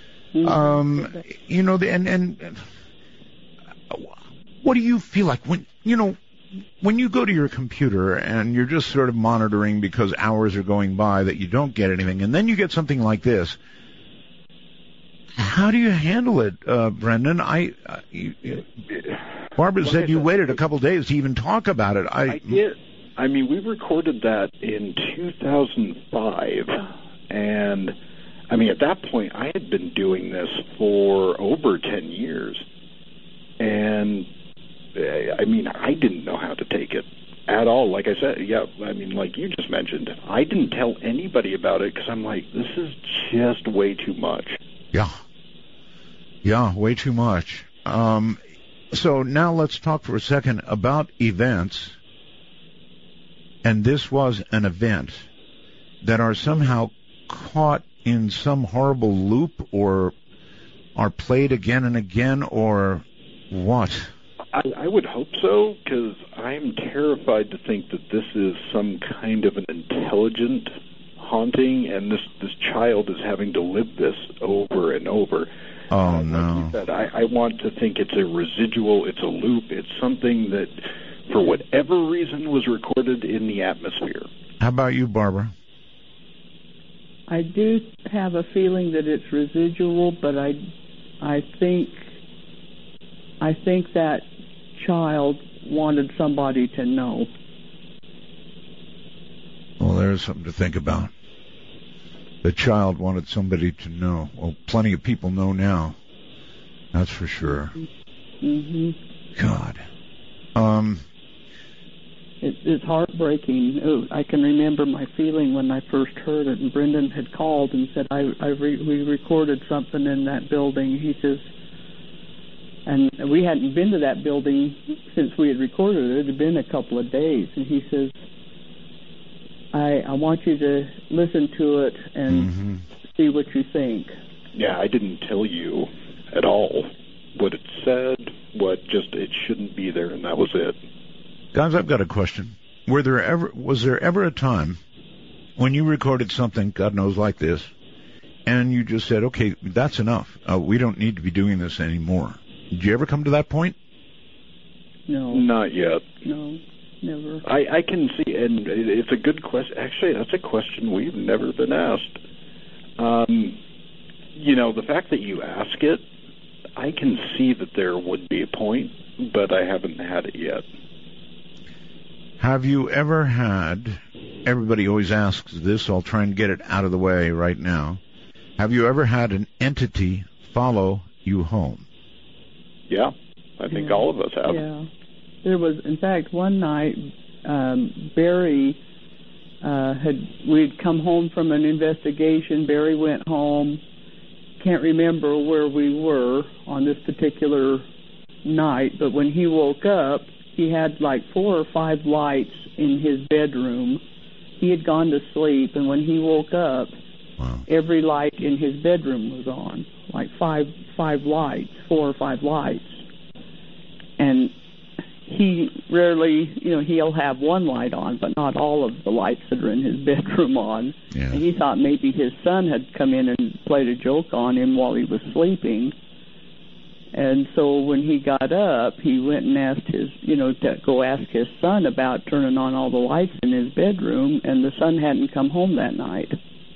And what do you feel like when you go to your computer and you're just sort of monitoring because hours are going by that you don't get anything, and then you get something like this? How do you handle it, Brendan? Barbara said you waited a couple days to even talk about it. I did. I mean, we recorded that in 2005, and I mean, at that point, I had been doing this for over 10 years, and I mean, I didn't know how to take it at all. Like I said, like you just mentioned, I didn't tell anybody about it because I'm like, this is just way too much. Yeah, way too much. So now let's talk for a second about events. And this was an event that are somehow caught in some horrible loop or are played again and again, or what? I would hope so, because I'm terrified to think that this is some kind of an intelligent haunting, and this child is having to live this over and over. Oh, no. Like you said, I want to think it's a residual, it's a loop, it's something that, for whatever reason, was recorded in the atmosphere. How about you, Barbara? I do have a feeling that it's residual, but I think that child wanted somebody to know. Well, there's something to think about. The child wanted somebody to know. Well, plenty of people know now. That's for sure. God. It's heartbreaking. I can remember my feeling when I first heard it, and Brendan had called and said, we recorded something in that building. He says, and we hadn't been to that building since we had recorded it. It had been a couple of days. And he says, I want you to listen to it and see what you think. Yeah, I didn't tell you at all what it said, it shouldn't be there, and that was it. Guys, I've got a question. Was there ever a time when you recorded something, God knows, like this, and you just said, okay, that's enough. We don't need to be doing this anymore? Did you ever come to that point? No. Not yet. No, never. I can see, and it's a good question. Actually, that's a question we've never been asked. The fact that you ask it, I can see that there would be a point, but I haven't had it yet. Have you ever had, everybody always asks this, I'll try and get it out of the way right now. Have you ever had an entity follow you home? Yeah, I think all of us have. Yeah. There was, in fact, one night, Barry we'd come home from an investigation. Barry went home. Can't remember where we were on this particular night, but when he woke up, he had like 4 or 5 lights in his bedroom. He had gone to sleep, and when he woke up, every light in his bedroom was on, like 4 or 5 lights. And he rarely, he'll have one light on, but not all of the lights that are in his bedroom on. Yeah. And he thought maybe his son had come in and played a joke on him while he was sleeping. And so when he got up, he went and asked to go ask his son about turning on all the lights in his bedroom, and the son hadn't come home that night.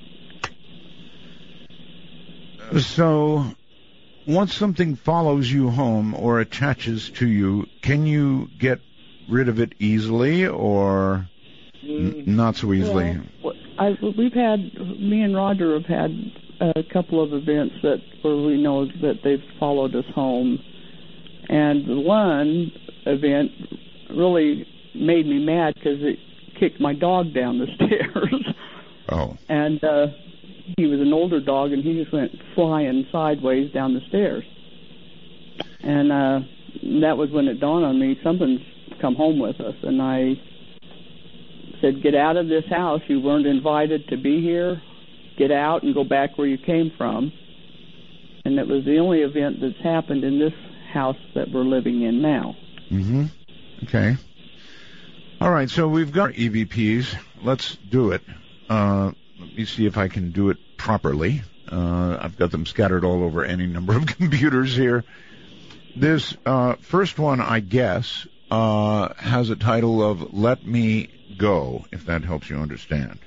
So, once something follows you home or attaches to you, can you get rid of it easily or not so easily? Well, me and Roger have had a couple of events where we know that they've followed us home. And the one event really made me mad because it kicked my dog down the stairs. Oh. And he was an older dog, and he just went flying sideways down the stairs. And that was when it dawned on me, something's come home with us. And I said, get out of this house. You weren't invited to be here. Get out and go back where you came from. And that was the only event that's happened in this house that we're living in now. Okay. All right, so we've got EVPs. Let's do it. Let me see if I can do it properly. I've got them scattered all over any number of computers here. This first one, I guess, has a title of Let Me Go, if that helps you understand.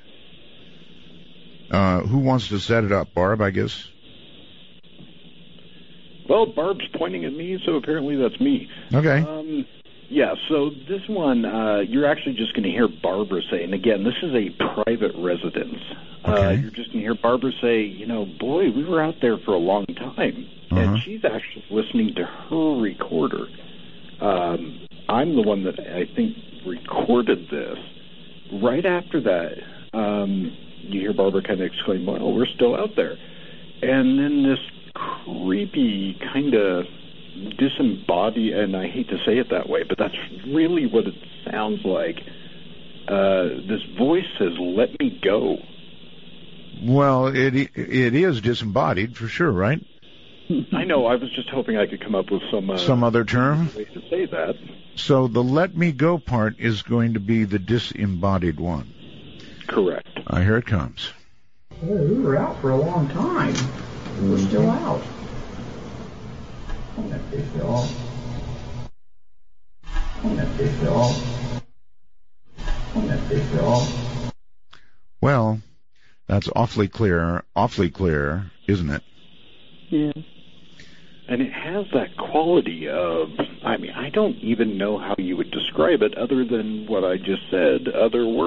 Who wants to set it up? Barb, I guess? Well, Barb's pointing at me, so apparently that's me. Okay. Yeah, so this one, you're actually just going to hear Barbara say, and again, this is a private residence. Okay. You're just going to hear Barbara say, boy, we were out there for a long time. And she's actually listening to her recorder. I'm the one that I think recorded this. Right after that, you hear Barbara kind of exclaim, well, we're still out there. And then this creepy kind of disembodied, and I hate to say it that way, but that's really what it sounds like. This voice says, let me go. Well, it is disembodied for sure, right? I know. I was just hoping I could come up with some other term way to say that. So the let me go part is going to be the disembodied one. Correct. Here it comes. Oh, we were out for a long time. We're still out. On that fish dog. On that fish dog. On that fish dog. Well, that's awfully clear, isn't it? Yeah. And it has that quality of, I don't even know how you would describe it other than what I just said,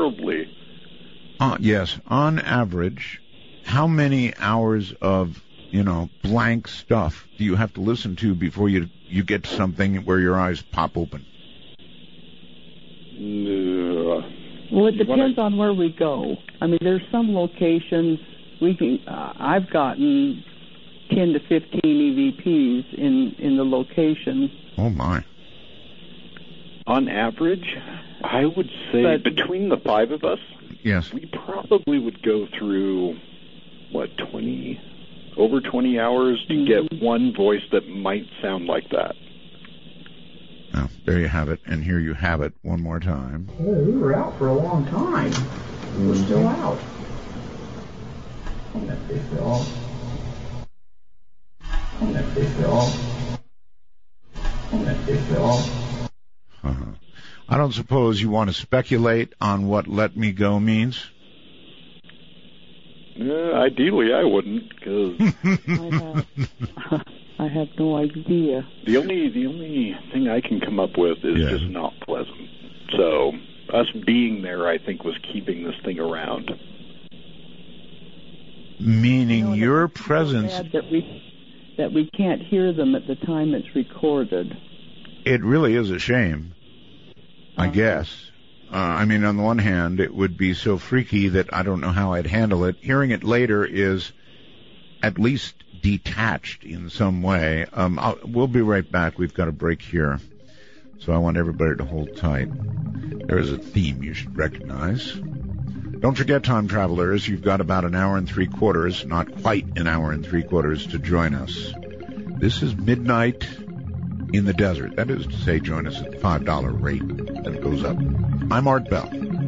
otherworldly. Yes. On average, how many hours of blank stuff do you have to listen to before you get to something where your eyes pop open? Well, it depends on where we go. I mean, there's some locations we can. I've gotten 10 to 15 EVPs in the location. Oh my! On average, I would say between the five of us, yes, we probably would go through over 20 hours to get one voice that might sound like that. Well, there you have it, and here you have it one more time. Oh, we were out for a long time. We were still out. I'm that fish dog. I'm that fish dog. I'm that fish dog. I don't suppose you want to speculate on what "let me go" means? Ideally, I wouldn't, because I have no idea. The only thing I can come up with is just not pleasant. So us being there, I think, was keeping this thing around. Meaning your presence. That we can't hear them at the time it's recorded. It really is a shame, I guess. I mean, on the one hand, it would be so freaky that I don't know how I'd handle it. Hearing it later is at least detached in some way. We'll be right back. We've got a break here. So I want everybody to hold tight. There is a theme you should recognize. Don't forget, time travelers, you've got about an hour and 3/4, not quite an hour and 3/4, to join us. This is Midnight in the Desert. That is to say, join us at the $5 rate. Then it goes up. I'm Art Bell.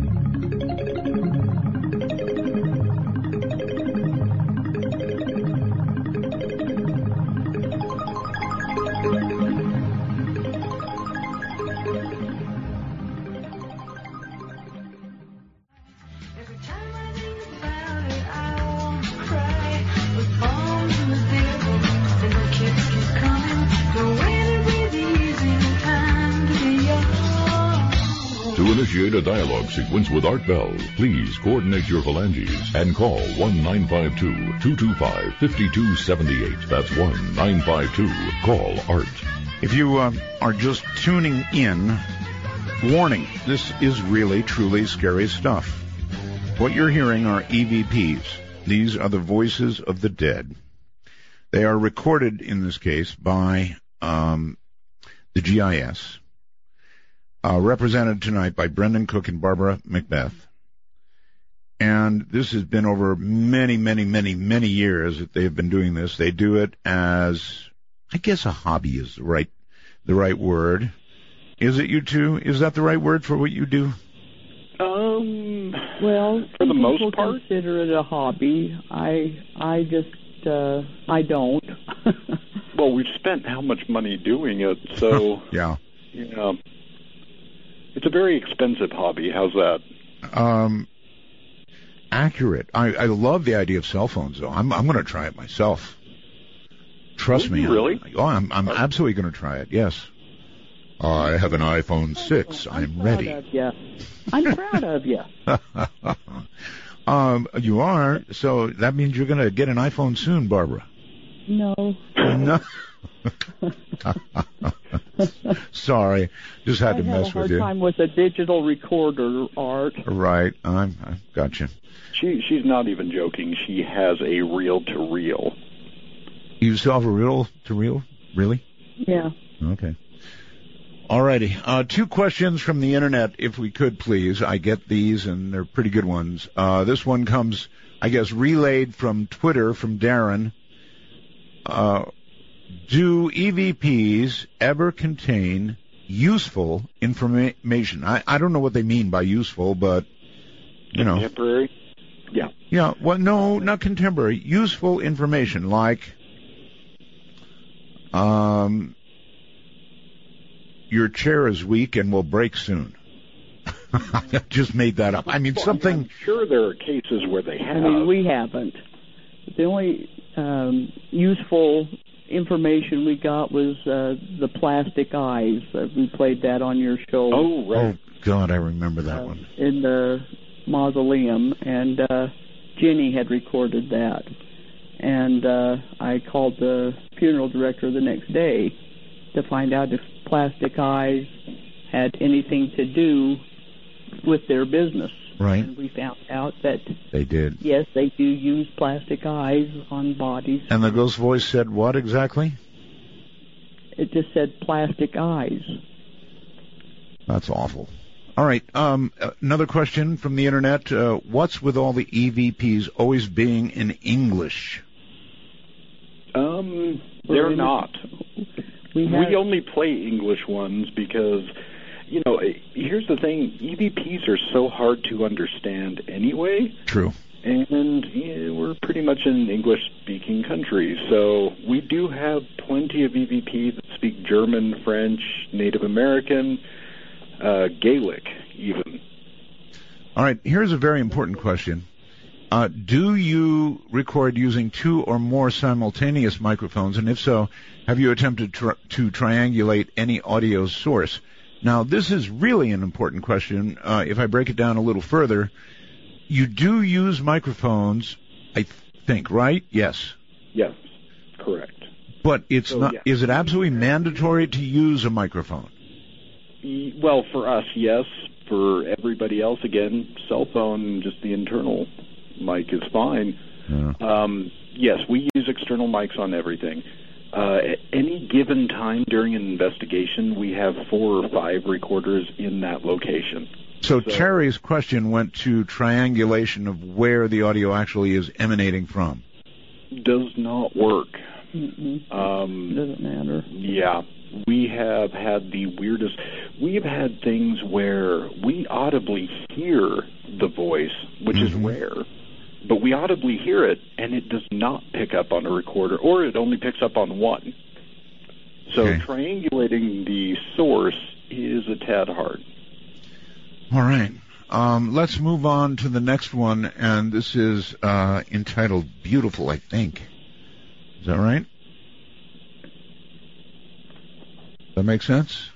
To initiate a dialogue sequence with Art Bell, please coordinate your phalanges and call 1-952-225-5278. That's 1-952-CALL-ART. If you are just tuning in, warning, this is really, truly scary stuff. What you're hearing are EVPs. These are the voices of the dead. They are recorded, in this case, by the GIS. Represented tonight by Brendan Cook and Barbara Macbeth. And this has been over many, many, many, many years that they've been doing this. They do it as, I guess a hobby is the right word. Is it, you two? Is that the right word for what you do? Well, for the most part, consider it a hobby. I don't. Well, we've spent how much money doing it, so yeah. It's a very expensive hobby. How's that? Accurate. I love the idea of cell phones, though. I'm going to try it myself. Trust me. Really? I'm absolutely going to try it. Yes. I have an iPhone 6. I'm ready. I'm proud of you. You are. So that means you're going to get an iPhone soon, Barbara. No. No. Sorry, just had to mess with you. I have a hard time with a digital recorder, Art. Right, I've got you. She's not even joking. She has a reel-to-reel. You still have a reel-to-reel? Really? Yeah. Okay. Alrighty. 2 questions from the internet, if we could, please. I get these, and they're pretty good ones. This one comes, I guess, relayed from Twitter from Darren. Do EVPs ever contain useful information? I don't know what they mean by useful, but, Contemporary? Yeah. Yeah, well, no, not contemporary. Useful information, like, your chair is weak and will break soon. I just made that up. I mean, something... I'm sure there are cases where they have. I mean, we haven't. The only useful information we got was the plastic eyes. We played that on your show. Oh, right. Oh, God, I remember that one. In the mausoleum, and Jenny had recorded that. And And I called the funeral director the next day to find out if plastic eyes had anything to do with their business. Right. And we found out that They did. yes, they do use plastic eyes on bodies. And the ghost voice said what exactly? It just said plastic eyes. That's awful. All right. Another question from the internet. What's with all the EVPs always being in English? They're not. We only play English ones because, here's the thing. EVPs are so hard to understand anyway. True. And we're pretty much an English-speaking country, so we do have plenty of EVP that speak German, French, Native American, Gaelic, even. All right, here's a very important question. Do you record using 2 or more simultaneous microphones? And if so, have you attempted to triangulate any audio source? Now, this is really an important question. If I break it down a little further, you do use microphones, I think, right? Yes. Yes, correct. But it's not. Yeah. Is it absolutely mandatory to use a microphone? Well, for us, yes. For everybody else, again, cell phone, just the internal mic is fine. Yeah. Yes, we use external mics on everything. At any given time during an investigation, we have 4 or 5 recorders in that location. So Terry's question went to triangulation of where the audio actually is emanating from. Does not work. Doesn't matter. Yeah. We have had the weirdest... We have had things where we audibly hear the voice, which is rare, but we audibly hear it, and it does not pick up on a recorder, or it only picks up on one. So triangulating the source is a tad hard. All right. Let's move on to the next one, and this is entitled Beautiful, I think. Is that right? That makes sense?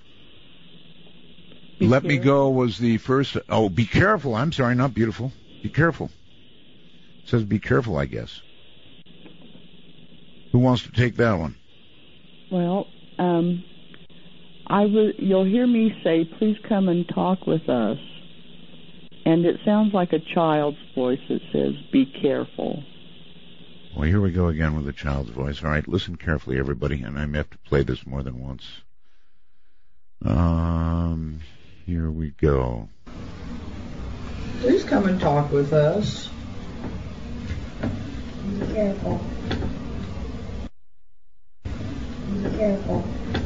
Let Me Go was the first... Oh, Be Careful. I'm sorry, not Beautiful. Be Careful. It says Be Careful, I guess. Who wants to take that one? Well, you'll hear me say, please come and talk with us. And it sounds like a child's voice that says, be careful. Well, here we go again with a child's voice. All right, listen carefully, everybody, and I may have to play this more than once. Here we go. Please come and talk with us. Be careful. Be careful.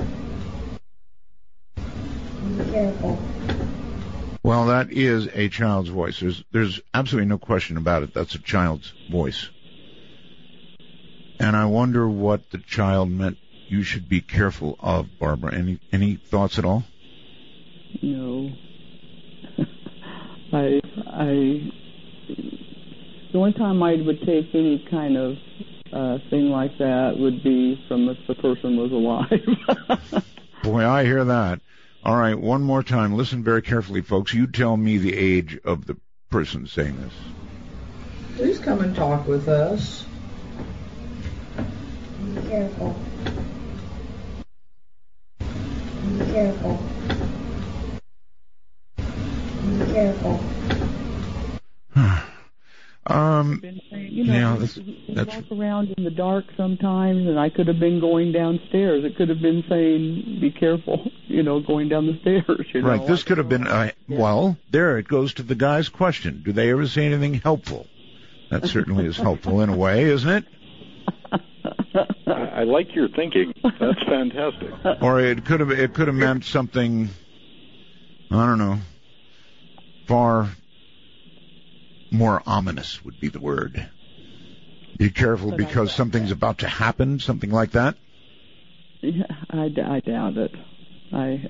Be careful. Well, that is a child's voice. There's absolutely no question about it. That's a child's voice. And I wonder what the child meant you should be careful of, Barbara. Any thoughts at all? No. The only time I would take any kind of thing like that would be from if the person was alive. Boy, I hear that. All right, one more time. Listen very carefully, folks. You tell me the age of the person saying this. Please come and talk with us. Be careful. Be careful. Be careful. That's walk around in the dark sometimes, and I could have been going downstairs. It could have been saying, be careful, going down the stairs. Right, this could have been, well, there it goes to the guy's question. Do they ever say anything helpful? That certainly is helpful in a way, isn't it? I like your thinking. That's fantastic. Or it could have meant something, I don't know, far more ominous would be the word. Be careful because something's about to happen, something like that. Yeah, I doubt it. I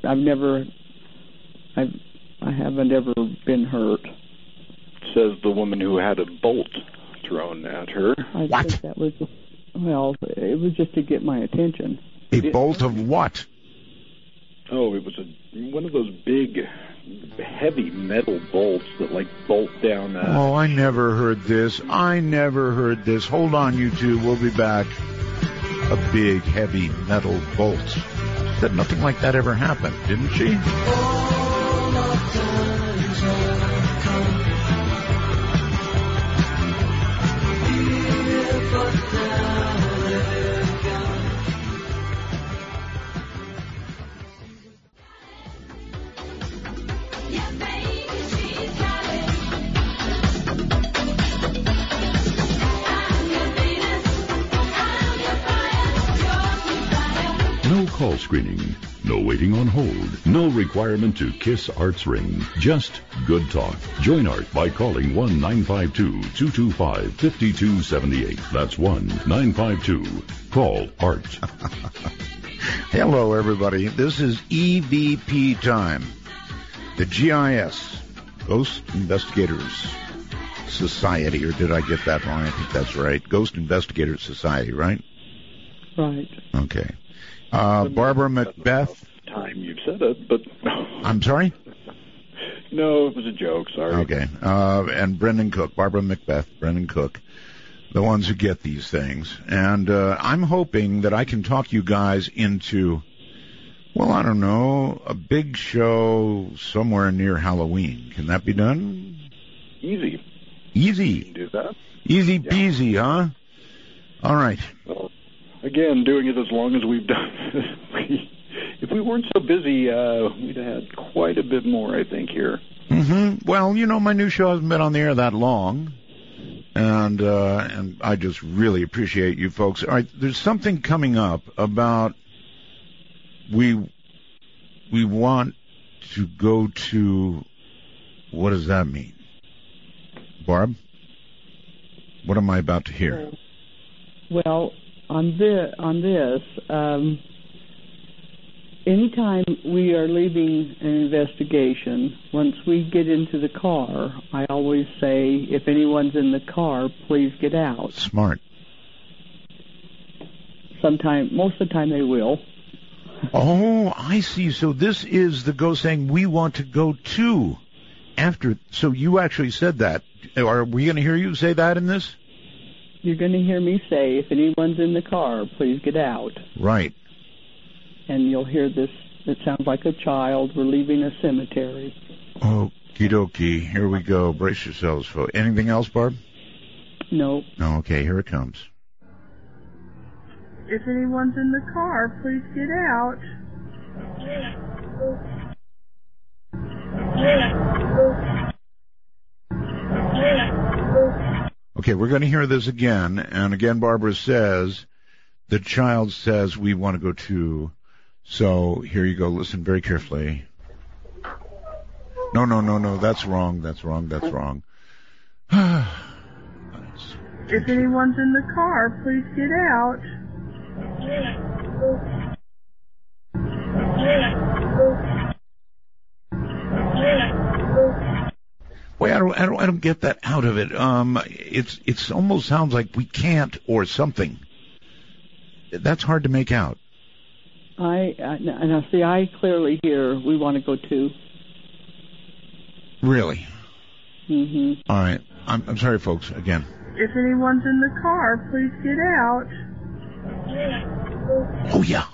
haven't ever been hurt. Says the woman who had a bolt thrown at her. I think that was, it was just to get my attention. A bolt of what? Oh, it was one of those big heavy metal bolts that like bolt down. Oh, I never heard this. Hold on, you two. We'll be back. A big, heavy metal bolt. Said nothing like that ever happened, didn't she? No call screening, no waiting on hold, no requirement to kiss Art's ring, just good talk. Join Art by calling 1-952-225-5278. That's 1-952. Call-ART. Hello, everybody. This is EVP time. The GIS, Ghost Investigators Society, or did I get that wrong? I think that's right. Ghost Investigators Society, right? Right. Okay. Barbara Macbeth. Time you've said it, but I'm sorry? No, it was a joke. Sorry. Okay. And Brendan Cook, Barbara Macbeth, Brendan Cook, the ones who get these things. And I'm hoping that I can talk you guys into, well, I don't know, a big show somewhere near Halloween. Can that be done? Easy. Easy. You can do that. Easy peasy, huh? All right. Well, again, doing it as long as we've done. If we weren't so busy, we'd have had quite a bit more, I think, here. Mm-hmm. Well, you know, my new show hasn't been on the air that long, and I just really appreciate you folks. All right, there's something coming up about we want to go to. What does that mean, Barb? What am I about to hear? Well, on this, anytime we are leaving an investigation, once we get into the car, I always say, if anyone's in the car, please get out. Smart. Most of the time they will. Oh, I see. So this is the ghost saying we want to go to after. So you actually said that. Are we going to hear you say that in this? You're going to hear me say, if anyone's in the car, please get out. Right. And you'll hear this. It sounds like a child. We're leaving a cemetery. Okie dokie. Here we go. Brace yourselves, folks. Anything else, Barb? No. No. Okay, here it comes. If anyone's in the car, please get out. Okay, we're going to hear this again. And again, Barbara says, the child says, we want to go to. So here you go. Listen very carefully. No. That's wrong. If anyone's in the car, please get out. Wait, I don't get that out of it. It's almost sounds like we can't or something. That's hard to make out. I clearly hear we want to go to. Really? Mm-hmm. All right. I'm sorry, folks. Again. If anyone's in the car, please get out. Oh, yeah.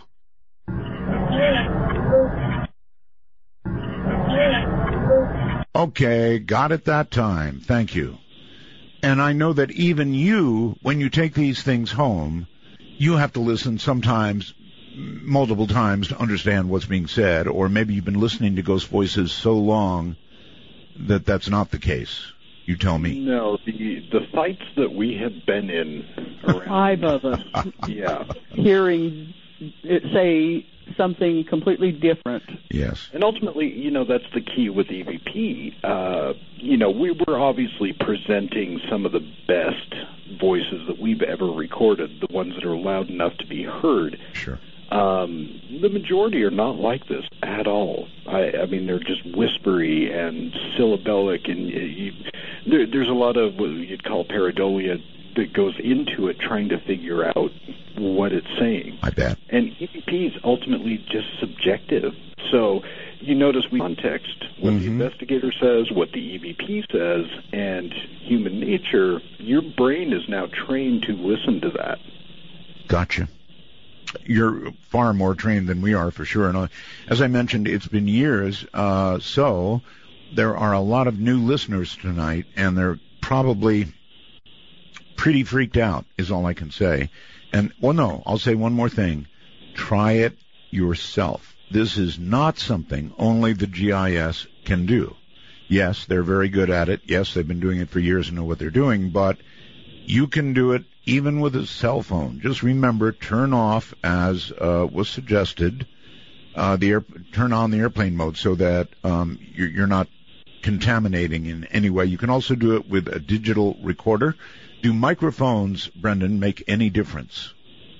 Okay, got it that time. Thank you. And I know that even you, when you take these things home, you have to listen sometimes, multiple times, to understand what's being said, or maybe you've been listening to Ghost Voices so long that that's not the case. You tell me. No, the fights that we have been in around... 5 of us. Yeah. Hearing it say something completely different. Yes. And ultimately, that's the key with EVP. We were obviously presenting some of the best voices that we've ever recorded, the ones that are loud enough to be heard. Sure. The majority are not like this at all. I mean, they're just whispery and syllabic, and there's a lot of what you'd call pareidolia that goes into it, trying to figure out what it's saying. I bet. And EVP is ultimately just subjective. So, you notice we context what the investigator says, what the EVP says, and human nature, your brain is now trained to listen to that. Gotcha. You're far more trained than we are, for sure. And as I mentioned, it's been years, so there are a lot of new listeners tonight, and they're probably pretty freaked out, is all I can say. And, well, no, I'll say one more thing. Try it yourself. This is not something only the GIS can do. Yes, they're very good at it. Yes, they've been doing it for years and know what they're doing, but you can do it even with a cell phone. Just remember, turn off, as was suggested, turn on the airplane mode so that you're not contaminating in any way. You can also do it with a digital recorder. Do microphones, Brendan, make any difference?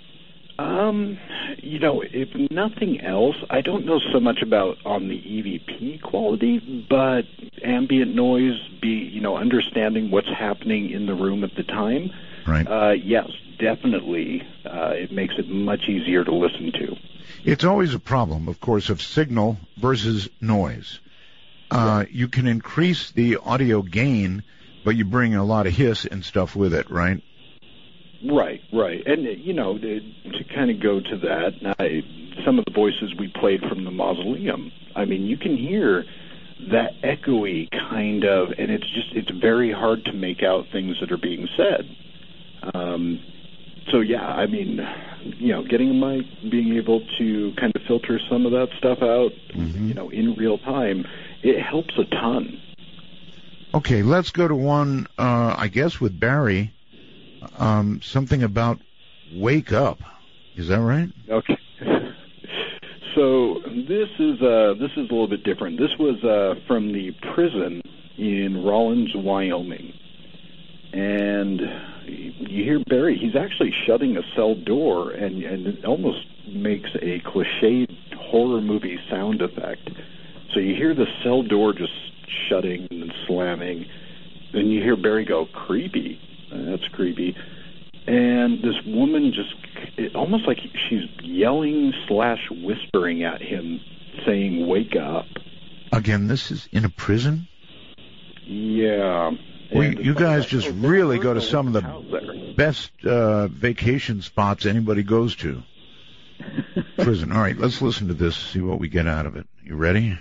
If nothing else, I don't know so much about on the EVP quality, but ambient noise, understanding what's happening in the room at the time. Right. Yes, definitely. It makes it much easier to listen to. It's always a problem, of course, of signal versus noise. You can increase the audio gain, but you bring a lot of hiss and stuff with it, right? Right. And, to kind of go to that, some of the voices we played from the mausoleum, I mean, you can hear that echoey kind of, and it's very hard to make out things that are being said. Getting a mic, being able to kind of filter some of that stuff out, in real time, it helps a ton. Okay, let's go to one, I guess with Barry, something about wake up. Is that right? Okay. So this is a little bit different. This was from the prison in Rawlins, Wyoming. And you hear Barry, he's actually shutting a cell door, and it almost makes a cliched horror movie sound effect. So you hear the cell door just shutting and slamming. Then you hear Barry go, creepy. That's creepy. And this woman almost like she's yelling / whispering at him, saying, wake up. Again, this is in a prison? Yeah. Well, you guys just really go to some of the best vacation spots anybody goes to. Prison. All right, let's listen to this, see what we get out of it. You ready?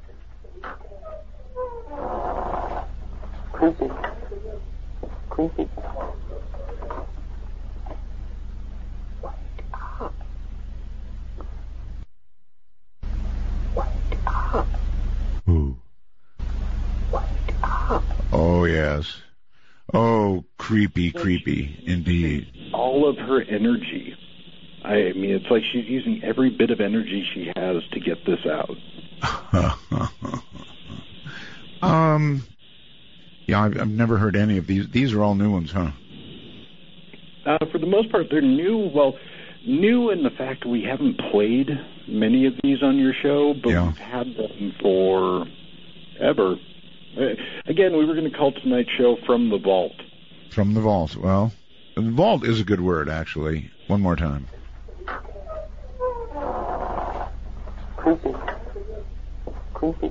Creepy. Creepy. Ooh. Oh, yes. Oh, creepy, indeed. All of her energy. I mean, it's like she's using every bit of energy she has to get this out. Yeah, I've never heard any of these. These are all new ones, huh? For the most part, they're new. Well, new in the fact we haven't played many of these on your show, but we've had them forever. Again, we were going to call tonight's show From the Vault. From the Vault. Well, the vault is a good word, actually. One more time. Creepy. Creepy.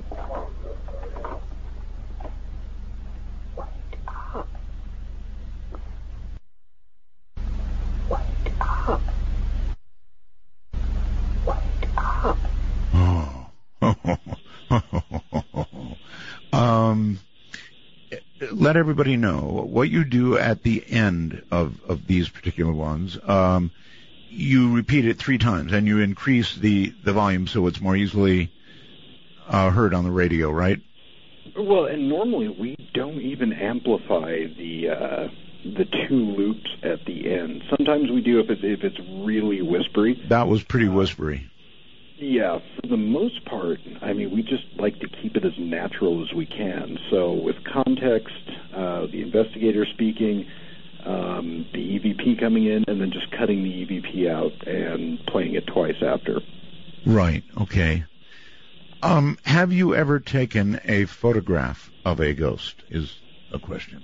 Let everybody know what you do at the end of these particular ones. You repeat it 3 times, and you increase the volume so it's more easily heard on the radio, right? Well, and normally we don't even amplify the 2 loops at the end. Sometimes we do if it's really whispery. That was pretty whispery. Yeah, for the most part, I mean, we just like to keep it as natural as we can. So with context, the investigator speaking, the EVP coming in, and then just cutting the EVP out and playing it twice after. Right, okay. Have you ever taken a photograph of a ghost, is a question.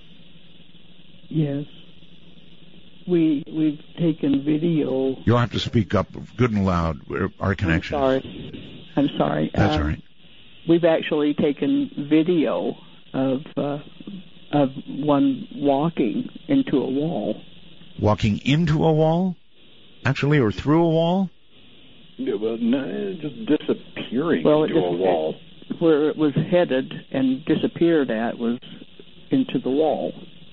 Yes. We've taken video. You'll have to speak up good and loud. Our connection. I'm sorry. I'm sorry. That's all right. We've actually taken video of one walking into a wall. Walking into a wall? Actually, or through a wall? Yeah, well, no, just disappearing Well, into a wall. Where it was headed and disappeared at was into the wall.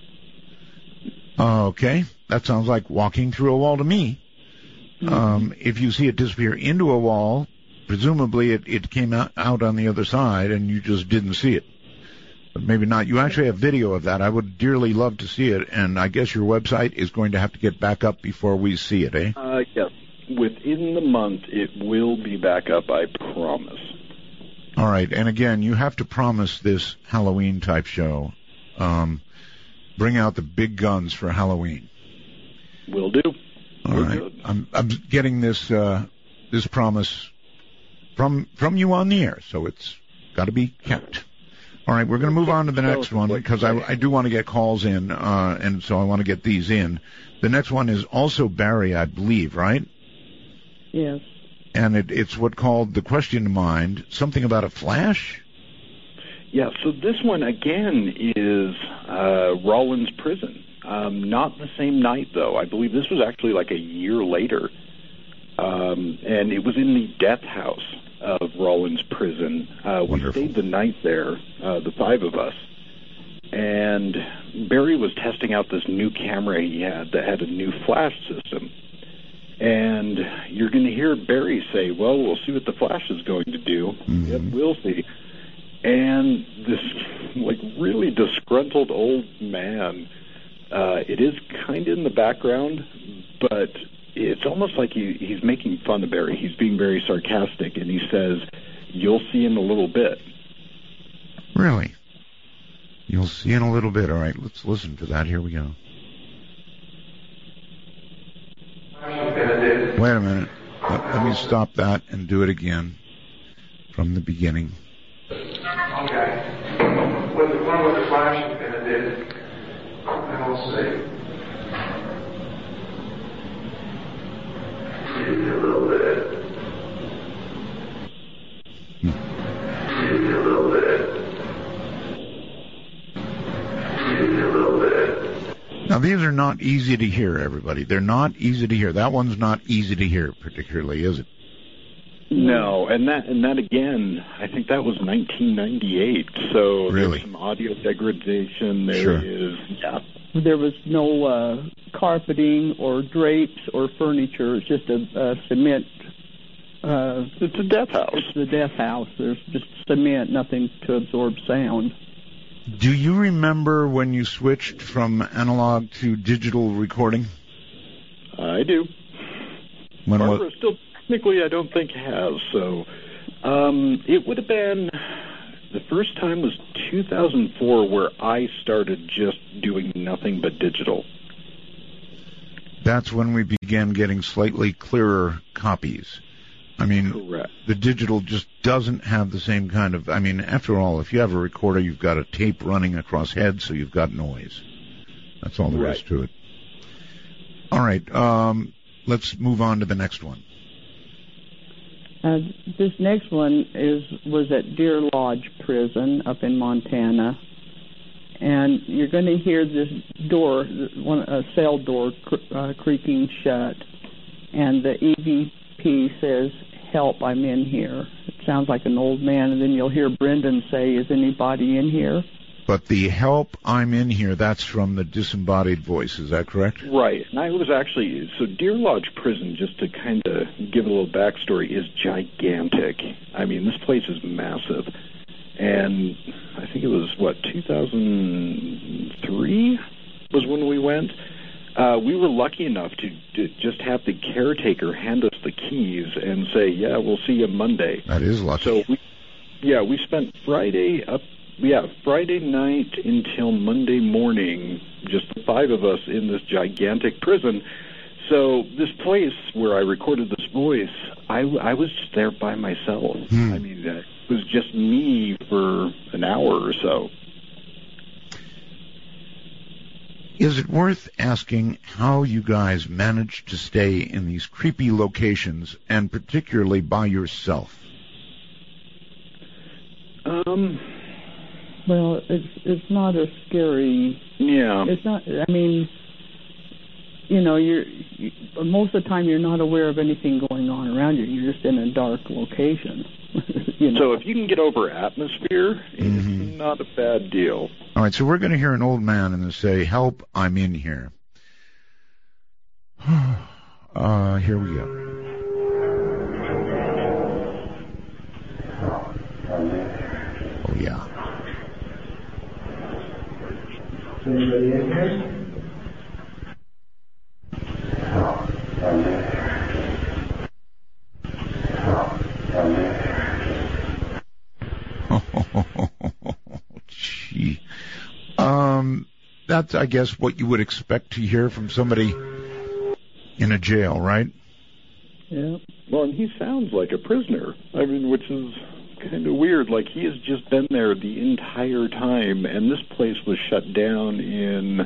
Okay, that sounds like walking through a wall to me. Mm-hmm. If you see it disappear into a wall, presumably it came out on the other side and you just didn't see it. But maybe not. You actually have video of that. I would dearly love to see it, and I guess your website is going to have to get back up before we see it, eh? Yes. Within the month, it will be back up, I promise. All right, and again, you have to promise this Halloween-type show. Bring out the big guns for Halloween. Will do. All right. I'm getting this promise from you on the air, so it's got to be kept. All right, we're going to move on to the next one because I do want to get calls in, and so I want to get these in. The next one is also Barry, I believe, right? Yes. And it's what called the question to mind, something about a flash? Yeah, so this one, again, is Rollins Prison. Not the same night, though. I believe this was actually like a year later. And it was in the death house of Rollins Prison. We stayed the night there, the five of us. And Barry was testing out this new camera he had that had a new flash system. And you're going to hear Barry say, well, we'll see what the flash is going to do. Mm-hmm. Yep, we'll see. And this, like, really disgruntled old man, it is kind of in the background, but it's almost like he's making fun of Barry. He's being very sarcastic, and he says, you'll see in a little bit. Really? You'll see in a little bit. All right, let's listen to that. Here we go. Wait a minute. Let me stop that and do it again from the beginning. Okay. With the one with the flashing pin, it did. And we'll see. Maybe a little bit. Maybe a little bit. Maybe a little bit. Now, these are not easy to hear, everybody. They're not easy to hear. That one's not easy to hear, particularly, is it? No, and that again, I think that was 1998. So really? There's some audio degradation. Sure. Yeah. There was no carpeting or drapes or furniture. It's just a cement. It's a death house. It's the death house. There's just cement, nothing to absorb sound. Do you remember when you switched from analog to digital recording? I do. When Barbara still technically I don't think has. So it would have been, the first time was 2004 where I started just doing nothing but digital. That's when we began getting slightly clearer copies. I mean, correct. The digital just doesn't have the same kind of, I mean, after all, if you have a recorder, you've got a tape running across heads, so you've got noise. That's all there is to it. All right, let's move on to the next one. This next one was at Deer Lodge Prison up in Montana. And you're going to hear this door, a cell door creaking shut. And the EVP says, help, I'm in here. It sounds like an old man. And then you'll hear Brendan say, is anybody in here? But the help, I'm in here, that's from the disembodied voice. Is that correct? Right. And I was actually, so Deer Lodge Prison, just to kind of give a little backstory, is gigantic. I mean, this place is massive. And I think it was, 2003 was when we went. We were lucky enough to just have the caretaker hand us the keys and say, yeah, we'll see you Monday. That is lucky. So, we spent Friday night until Monday morning, just the five of us in this gigantic prison. So this place where I recorded this voice, I was just there by myself. I mean, it was just me for an hour or so. Is it worth asking how you guys managed to stay in these creepy locations, and particularly by yourself? Well, it's not a scary. Yeah. It's not. I mean, you know, most of the time you're not aware of anything going on around you. You're just in a dark location. You know? So if you can get over atmosphere, it's not a bad deal. All right, so we're going to hear an old man and say, "Help, I'm in here." Here we go. Oh, yeah. Anybody in here? Gee. That's, I guess, what you would expect to hear from somebody in a jail, right? Yeah. Well, and he sounds like a prisoner. I mean, which is kind of weird. Like, he has just been there the entire time, and this place was shut down in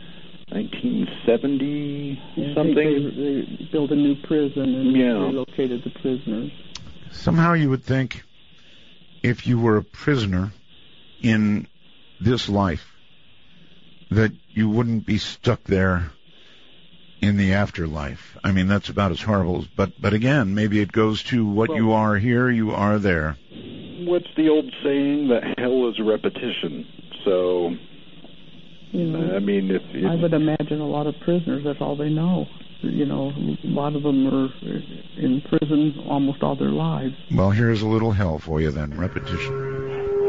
1970 something. They built a new prison and relocated the prisoners. Somehow you would think if you were a prisoner in this life that you wouldn't be stuck there in the afterlife. I mean, that's about as horrible. But again, maybe it goes to what you are here, you are there. What's the old saying? That hell is a repetition. So, you know, I mean, I would imagine a lot of prisoners, that's all they know. You know, a lot of them are in prison almost all their lives. Well, here's a little hell for you then. Repetition.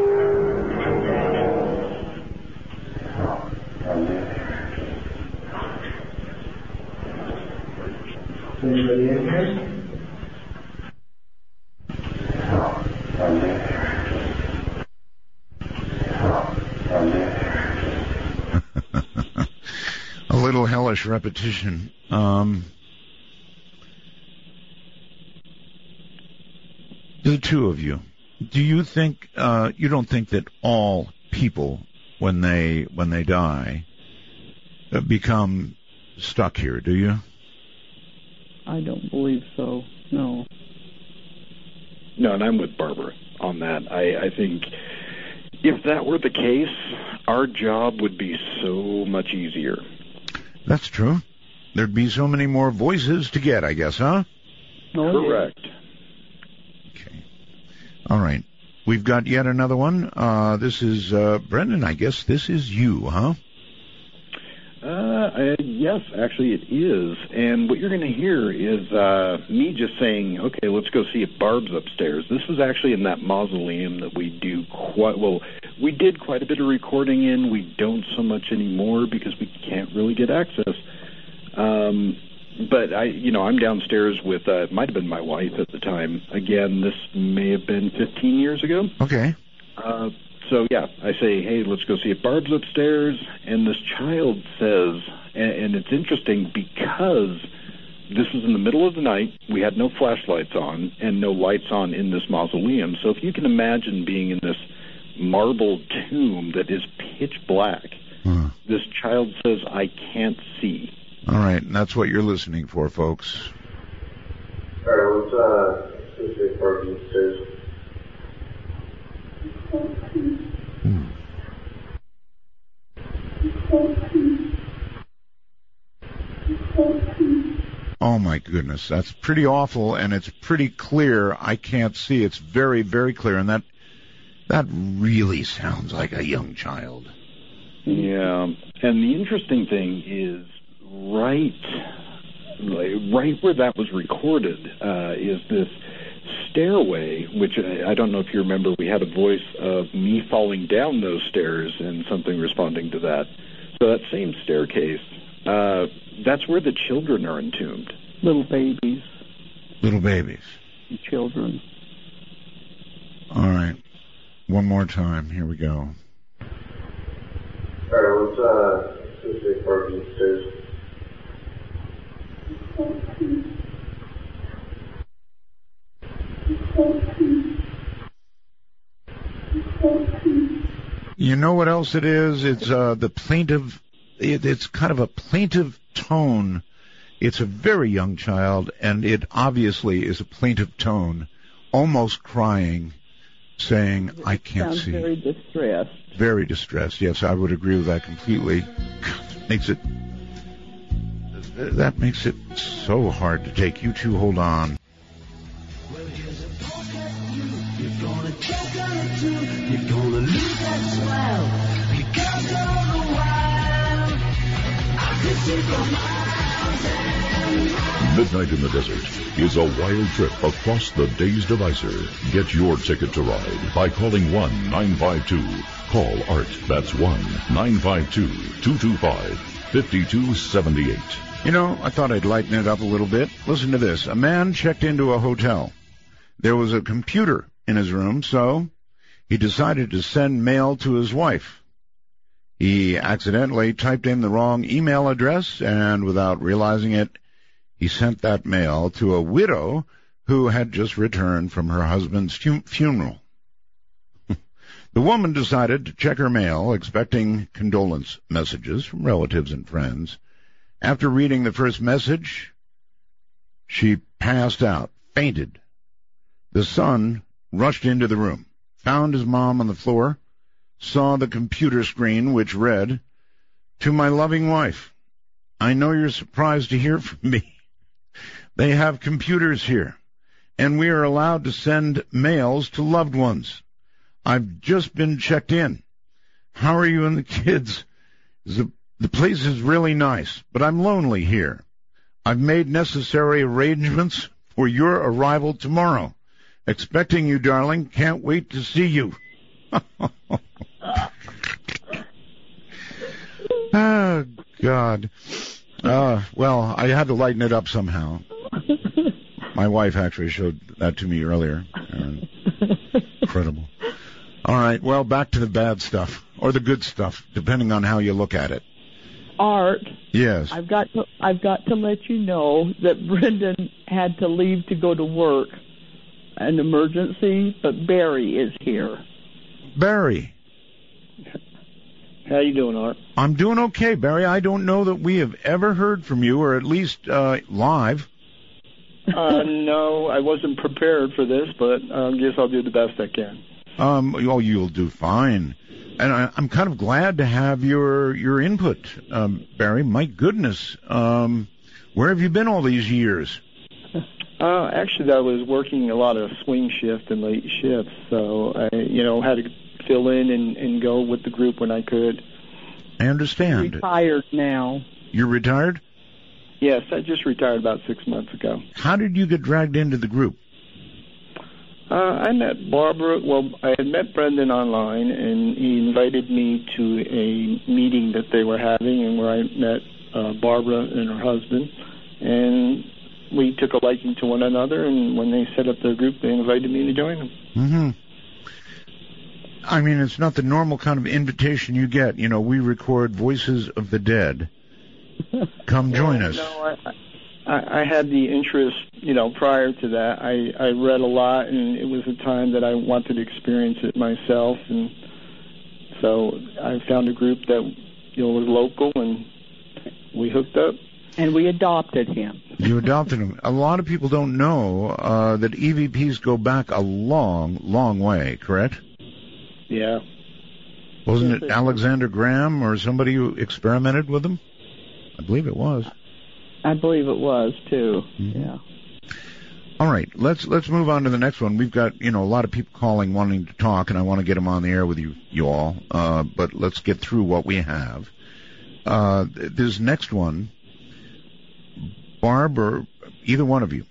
Anybody in here? A little hellish repetition. The two of you, do you think you don't think that all people when they die become stuck here, do you? I don't believe so. No. No, and I'm with Barbara on that. I think if that were the case, our job would be so much easier. That's true. There'd be so many more voices to get, I guess, huh? Correct. Okay. All right. We've got yet another one. This is Brendan, I guess this is you, huh? Yes, actually it is. And what you're going to hear is me just saying, okay, let's go see if Barb's upstairs. This is actually in that mausoleum that we do we did quite a bit of recording in. We don't so much anymore because we can't really get access. But I'm downstairs with, it might have been my wife at the time. Again, this may have been 15 years ago. Okay. So, yeah, I say, hey, let's go see if Barb's upstairs. And this child says, and it's interesting because this was in the middle of the night. We had no flashlights on and no lights on in this mausoleum. So if you can imagine being in this marble tomb that is pitch black, this child says, I can't see. All right, and that's what you're listening for, folks. All right, let's see if Barb's upstairs. Oh my goodness, that's pretty awful, and it's pretty clear. I can't see. It's very, very clear, and that really sounds like a young child. Yeah, and the interesting thing is right where that was recorded is this stairway, which I don't know if you remember, we had a voice of me falling down those stairs and something responding to that. So that same staircase, that's where the children are entombed. Little babies. Little babies. Children. All right. One more time. Here we go. All right, let's see if Barb's upstairs. You know what else it is? It's the plaintive. It's kind of a plaintive tone. It's a very young child, and it obviously is a plaintive tone, almost crying, saying, I can't Sounds see. very distressed. Very distressed. Yes, I would agree with that completely. That makes it so hard to take. You two hold on. You're gonna choke on it too. You're gonna lose that smile because all the while I could see for miles and miles. Midnight in the Desert is a wild trip across the Days Divisor. Get your ticket to ride by calling 1-952. Call ART. That's 1-952-225-5278. You know, I thought I'd lighten it up a little bit. Listen to this. A man checked into a hotel. There was a computer in his room, so he decided to send mail to his wife. He accidentally typed in the wrong email address, and without realizing it, he sent that mail to a widow who had just returned from her husband's funeral. The woman decided to check her mail, expecting condolence messages from relatives and friends. After reading the first message, she passed out, fainted. The son rushed into the room, found his mom on the floor, saw the computer screen which read, "To my loving wife, I know you're surprised to hear from me. They have computers here, and we are allowed to send mails to loved ones. I've just been checked in. How are you and the kids? The place is really nice, but I'm lonely here. I've made necessary arrangements for your arrival tomorrow. Expecting you, darling. Can't wait to see you." Oh, God. Well, I had to lighten it up somehow. My wife actually showed that to me earlier. Incredible. All right, well, back to the bad stuff, or the good stuff, depending on how you look at it. Art. Yes. I've got to let you know that Brendan had to leave to go to work, an emergency, but Barry is here. Barry. How you doing, Art? I'm doing okay, Barry. I don't know that we have ever heard from you, or at least live. No, I wasn't prepared for this, but I guess I'll do the best I can. You'll do fine. And I'm kind of glad to have your input, Barry. My goodness. Where have you been all these years? Actually, I was working a lot of swing shift and late shifts, so I, had to fill in and go with the group when I could. I understand. Retired now. You're retired? Yes, I just retired about 6 months ago. How did you get dragged into the group? I met Barbara. Well, I had met Brendan online, and he invited me to a meeting that they were having, and where I met Barbara and her husband, and we took a liking to one another. And when they set up their group, they invited me to join them. Mm-hmm. I mean, it's not the normal kind of invitation you get. We record Voices of the Dead. Come join us. No, I had the interest, prior to that. I read a lot, and it was a time that I wanted to experience it myself, and so I found a group that, was local, and we hooked up. And we adopted him. You adopted him. A lot of people don't know that EVPs go back a long, long way, correct? Yeah. Wasn't it Alexander Graham or somebody who experimented with them? I believe it was. I believe it was, too. Mm-hmm. Yeah. All right, let's move on to the next one. We've got, a lot of people calling wanting to talk, and I want to get them on the air with you all. But let's get through what we have. This next one, Barb, or either one of you.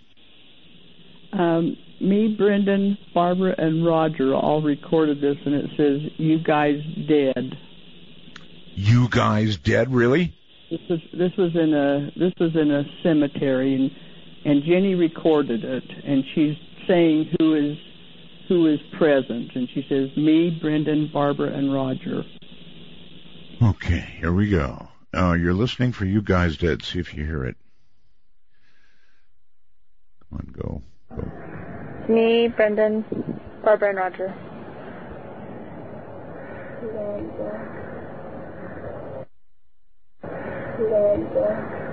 Me, Brendan, Barbara, and Roger all recorded this, and it says, "You guys dead." You guys dead, really? This was in a cemetery, and Jenny recorded it, and she's saying who is present, and she says, "Me, Brendan, Barbara, and Roger." Okay, here we go. You're listening for You Guys Dead. See if you hear it. Come on, go. Me, Brendan, Barbara, and Roger.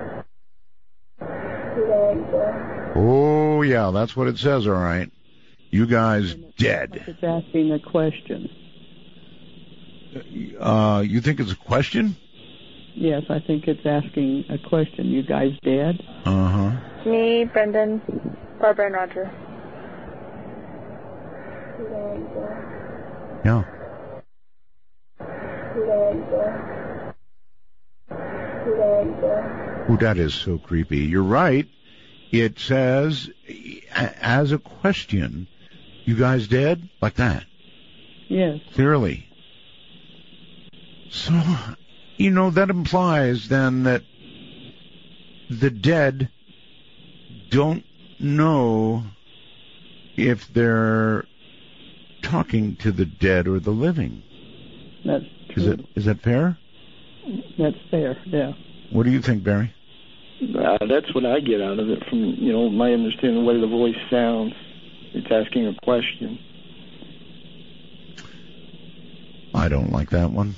Oh, yeah, that's what it says, all right. You guys dead. It's asking a question. You think it's a question? Yes, I think it's asking a question. You guys dead? Uh-huh. Me, Brendan, Barbara, and Roger. Yeah. Ooh, that is so creepy. You're right. It says, as a question, you guys dead? Like that. Yes. Clearly. So, that implies then that the dead don't know if they're talking to the dead or the living. That's true. Is that fair? That's fair, yeah. What do you think, Barry? That's what I get out of it from, my understanding of the way the voice sounds. It's asking a question. I don't like that one.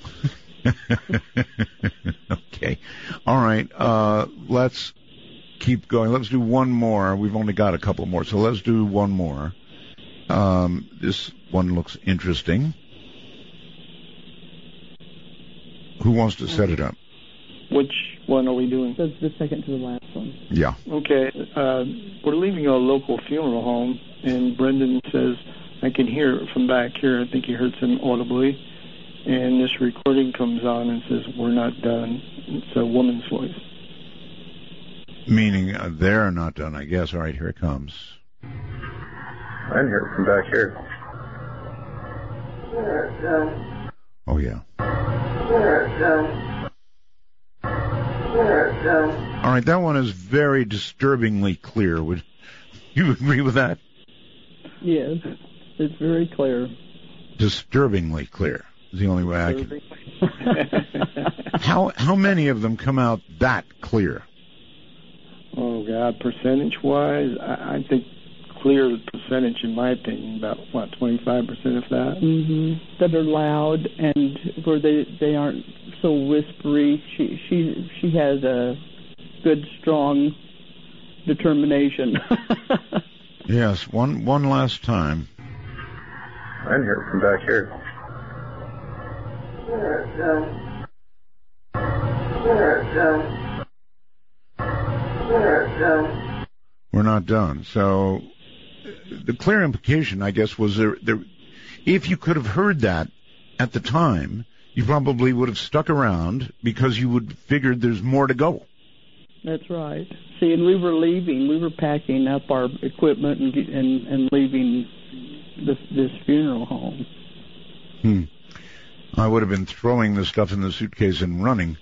Okay. All right. Let's keep going. Let's do one more. We've only got a couple more, so let's do one more. This one looks interesting. Who wants to set it up? Which one are we doing? That's the second to the last one. Yeah. Okay. We're leaving a local funeral home, and Brendan says, I can hear it from back here. I think he heard some audibly. And this recording comes on and says, we're not done. It's a woman's voice. Meaning they're not done, I guess. All right, here it comes. I'm here from back here. Oh, yeah. All right, that one is very disturbingly clear. Would you agree with that? Yes, it's very clear. Disturbingly clear is the only way I can. How many of them come out that clear? Oh, God, percentage-wise, I think clear percentage, in my opinion, about, 25% of that? Mm-hmm. That are loud and where they aren't so whispery. She has a good, strong determination. Yes, one last time. I'm here from back here. We're not done. So the clear implication, I guess, was there if you could have heard that at the time, you probably would have stuck around because you would figured there's more to go. That's right. See, and we were leaving. We were packing up our equipment and leaving this funeral home. I would have been throwing the stuff in the suitcase and running.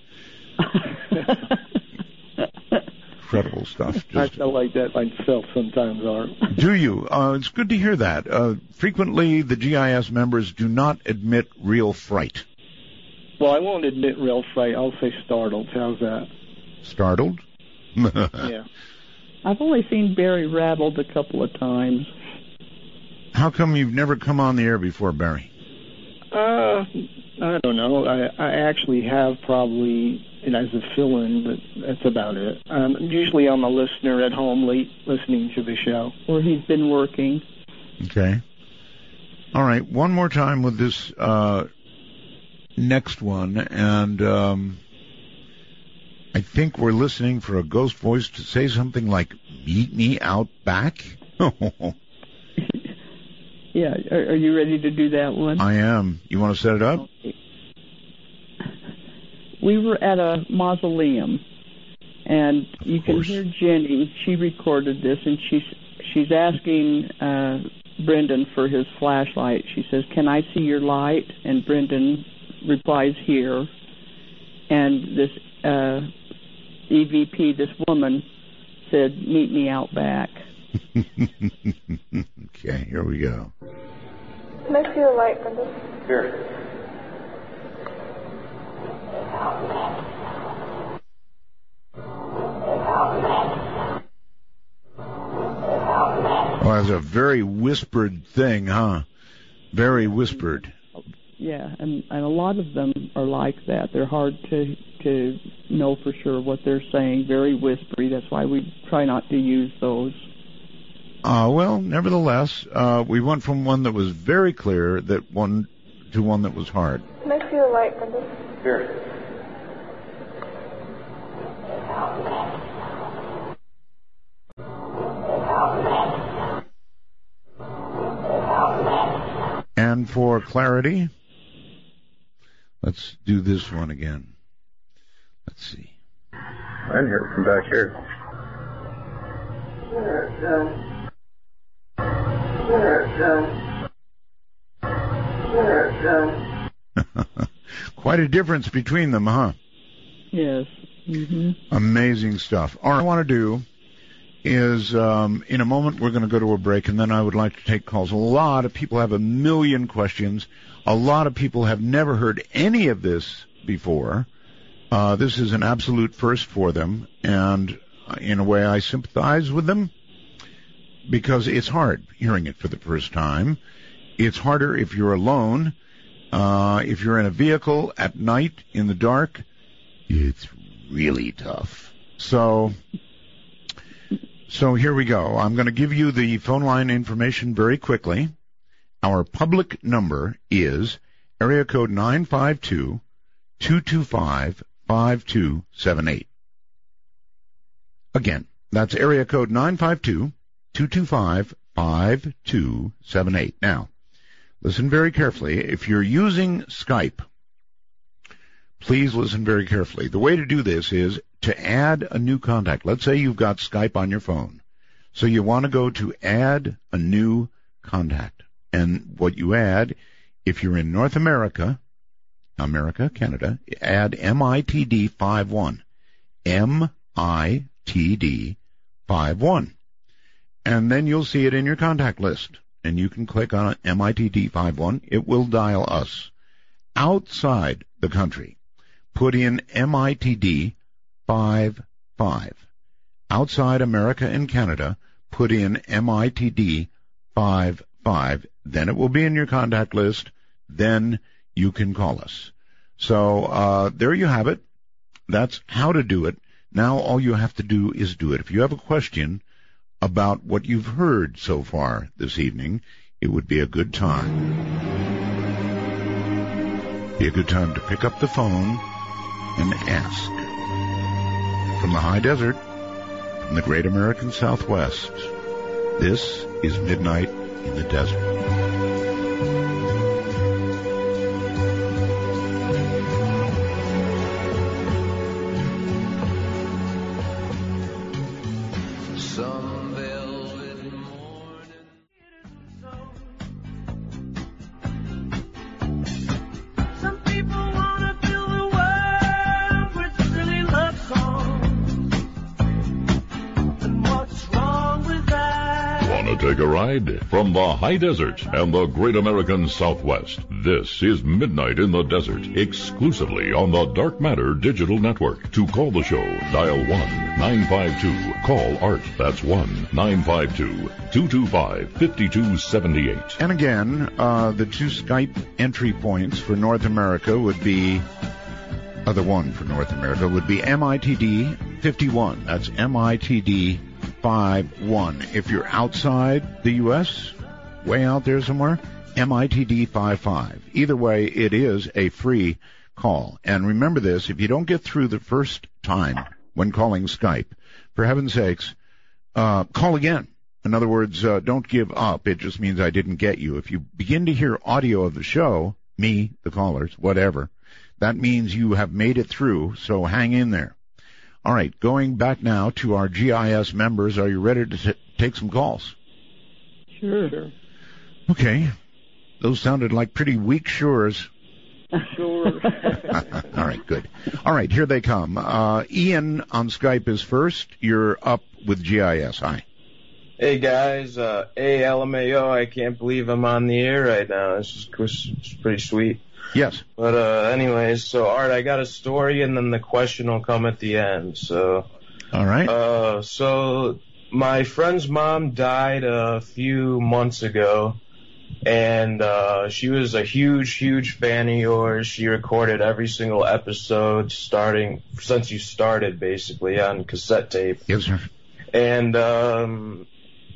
Incredible stuff. I feel like that myself sometimes, Art. Do you? It's good to hear that. Frequently, the GIS members do not admit real fright. Well, I won't admit real fright. I'll say startled. How's that? Startled? Yeah. I've only seen Barry rattled a couple of times. How come you've never come on the air before, Barry? I don't know. I actually have probably as a fill-in, but that's about it. Usually I'm a listener at home late listening to the show. Or he's been working. Okay. All right, one more time with this next one, and I think we're listening for a ghost voice to say something like, meet me out back? Yeah, are you ready to do that one? I am. You want to set it up? Okay. We were at a mausoleum, and you can hear Jenny. She recorded this, and she's asking Brendan for his flashlight. She says, "Can I see your light?" And Brendan replies, "Here." And this EVP, this woman, said, "Meet me out back." Okay, here we go. Can I see your light, Brendan? Here. Oh, that's a very whispered thing, huh? Very whispered. Yeah, and a lot of them are like that. They're hard to know for sure what they're saying. Very whispery. That's why we try not to use those. Well, nevertheless, we went from one that was very clear to one that was hard. Can I see the light, Brendan? Here. And for clarity, let's do this one again. Let's see. I'm here from back here. Quite a difference between them, huh? Yes. Mm-hmm. Amazing stuff. All I want to do is, in a moment, we're going to go to a break, and then I would like to take calls. A lot of people have a million questions. A lot of people have never heard any of this before. This is an absolute first for them, and in a way I sympathize with them because it's hard hearing it for the first time. It's harder if you're alone. If you're in a vehicle at night in the dark, it's really tough. So here we go. I'm going to give you the phone line information very quickly. Our public number is area code 952-225-5278. Again, that's area code 952-225-5278. Now, listen very carefully. If you're using Skype, please listen very carefully. The way to do this is to add a new contact. Let's say you've got Skype on your phone. So you want to go to add a new contact. And what you add, if you're in North America, Canada, add MITD51. MITD51. And then you'll see it in your contact list. And you can click on MITD51. It will dial us. Outside the country, put in MITD55. Outside America and Canada, put in MITD55. Then it will be in your contact list. Then you can call us. So there you have it. That's how to do it. Now all you have to do is do it. If you have a question about what you've heard so far this evening, it would be a good time. Be a good time to pick up the phone and ask. From the high desert, from the great American Southwest, this is Midnight in the Desert. Take a ride from the high desert and the great American Southwest. This is Midnight in the Desert, exclusively on the Dark Matter Digital Network. To call the show, dial 1-952-CALL-ART. That's 1-952-225-5278. And again, the two Skype entry points for North America would be, the one for North America would be MITD 51. That's MITD 51. If you're outside the U.S., way out there somewhere, MITD 55. Either way, it is a free call. And remember this, if you don't get through the first time when calling Skype, for heaven's sakes, call again. In other words, don't give up. It just means I didn't get you. If you begin to hear audio of the show, me, the callers, whatever, that means you have made it through, so hang in there. All right, going back now to our GIS members, are you ready to take some calls? Sure. Okay. Those sounded like pretty weak sures. Sure. All right, good. All right, here they come. Ian on Skype is first. You're up with GIS. Hi. Hey, guys. LMAO, I can't believe I'm on the air right now. This is pretty sweet. Yes. But anyways, so Art, I got a story, and then the question will come at the end. So. All right. So my friend's mom died a few months ago, and she was a huge fan of yours. She recorded every single episode since you started, basically, on cassette tape. Yes, sir. And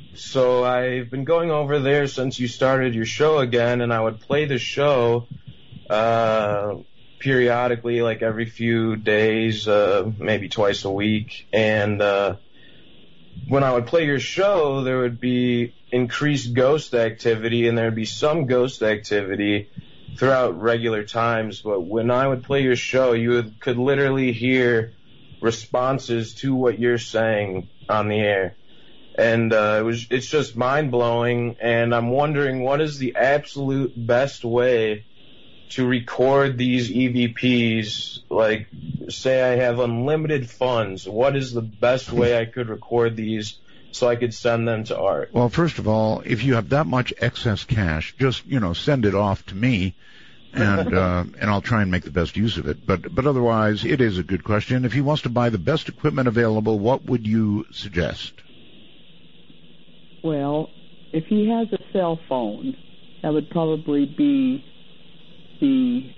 So I've been going over there since you started your show again, and I would play the show periodically, like every few days, maybe twice a week. And when I would play your show, there would be increased ghost activity, and there would be some ghost activity throughout regular times. But when I would play your show, you could literally hear responses to what you're saying on the air. And it's just mind-blowing, and I'm wondering, what is the absolute best way to record these EVPs? Like, say I have unlimited funds, what is the best way I could record these so I could send them to Art? Well, first of all, if you have that much excess cash, just, send it off to me, and I'll try and make the best use of it. But otherwise, it is a good question. If he wants to buy the best equipment available, what would you suggest? Well, if he has a cell phone, that would probably be the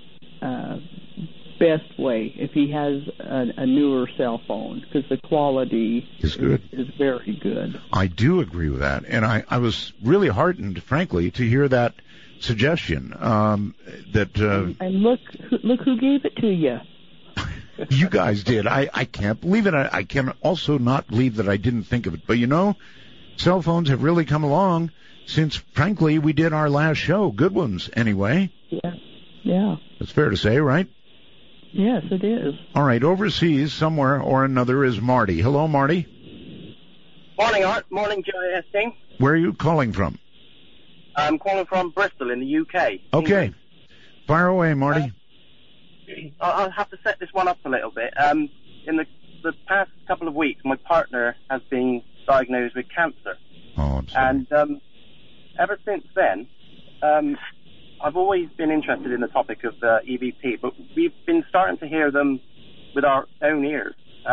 best way, if he has a newer cell phone, because the quality is very good. I do agree with that, and I was really heartened, frankly, to hear that suggestion. And look who gave it to you. You guys did. I can't believe it. I can also not believe that I didn't think of it. But cell phones have really come along since, frankly, we did our last show. Good ones, anyway. Yeah. That's fair to say, right? Yes, it is. All right, overseas, somewhere or another, is Marty. Hello, Marty. Morning, Art. Morning, GIS team. Where are you calling from? I'm calling from Bristol in the UK. Okay. Fire away, Marty. I'll have to set this one up a little bit. In the past couple of weeks, my partner has been diagnosed with cancer. Oh, I'm sorry. And ever since then, I've always been interested in the topic of EVP, but we've been starting to hear them with our own ears,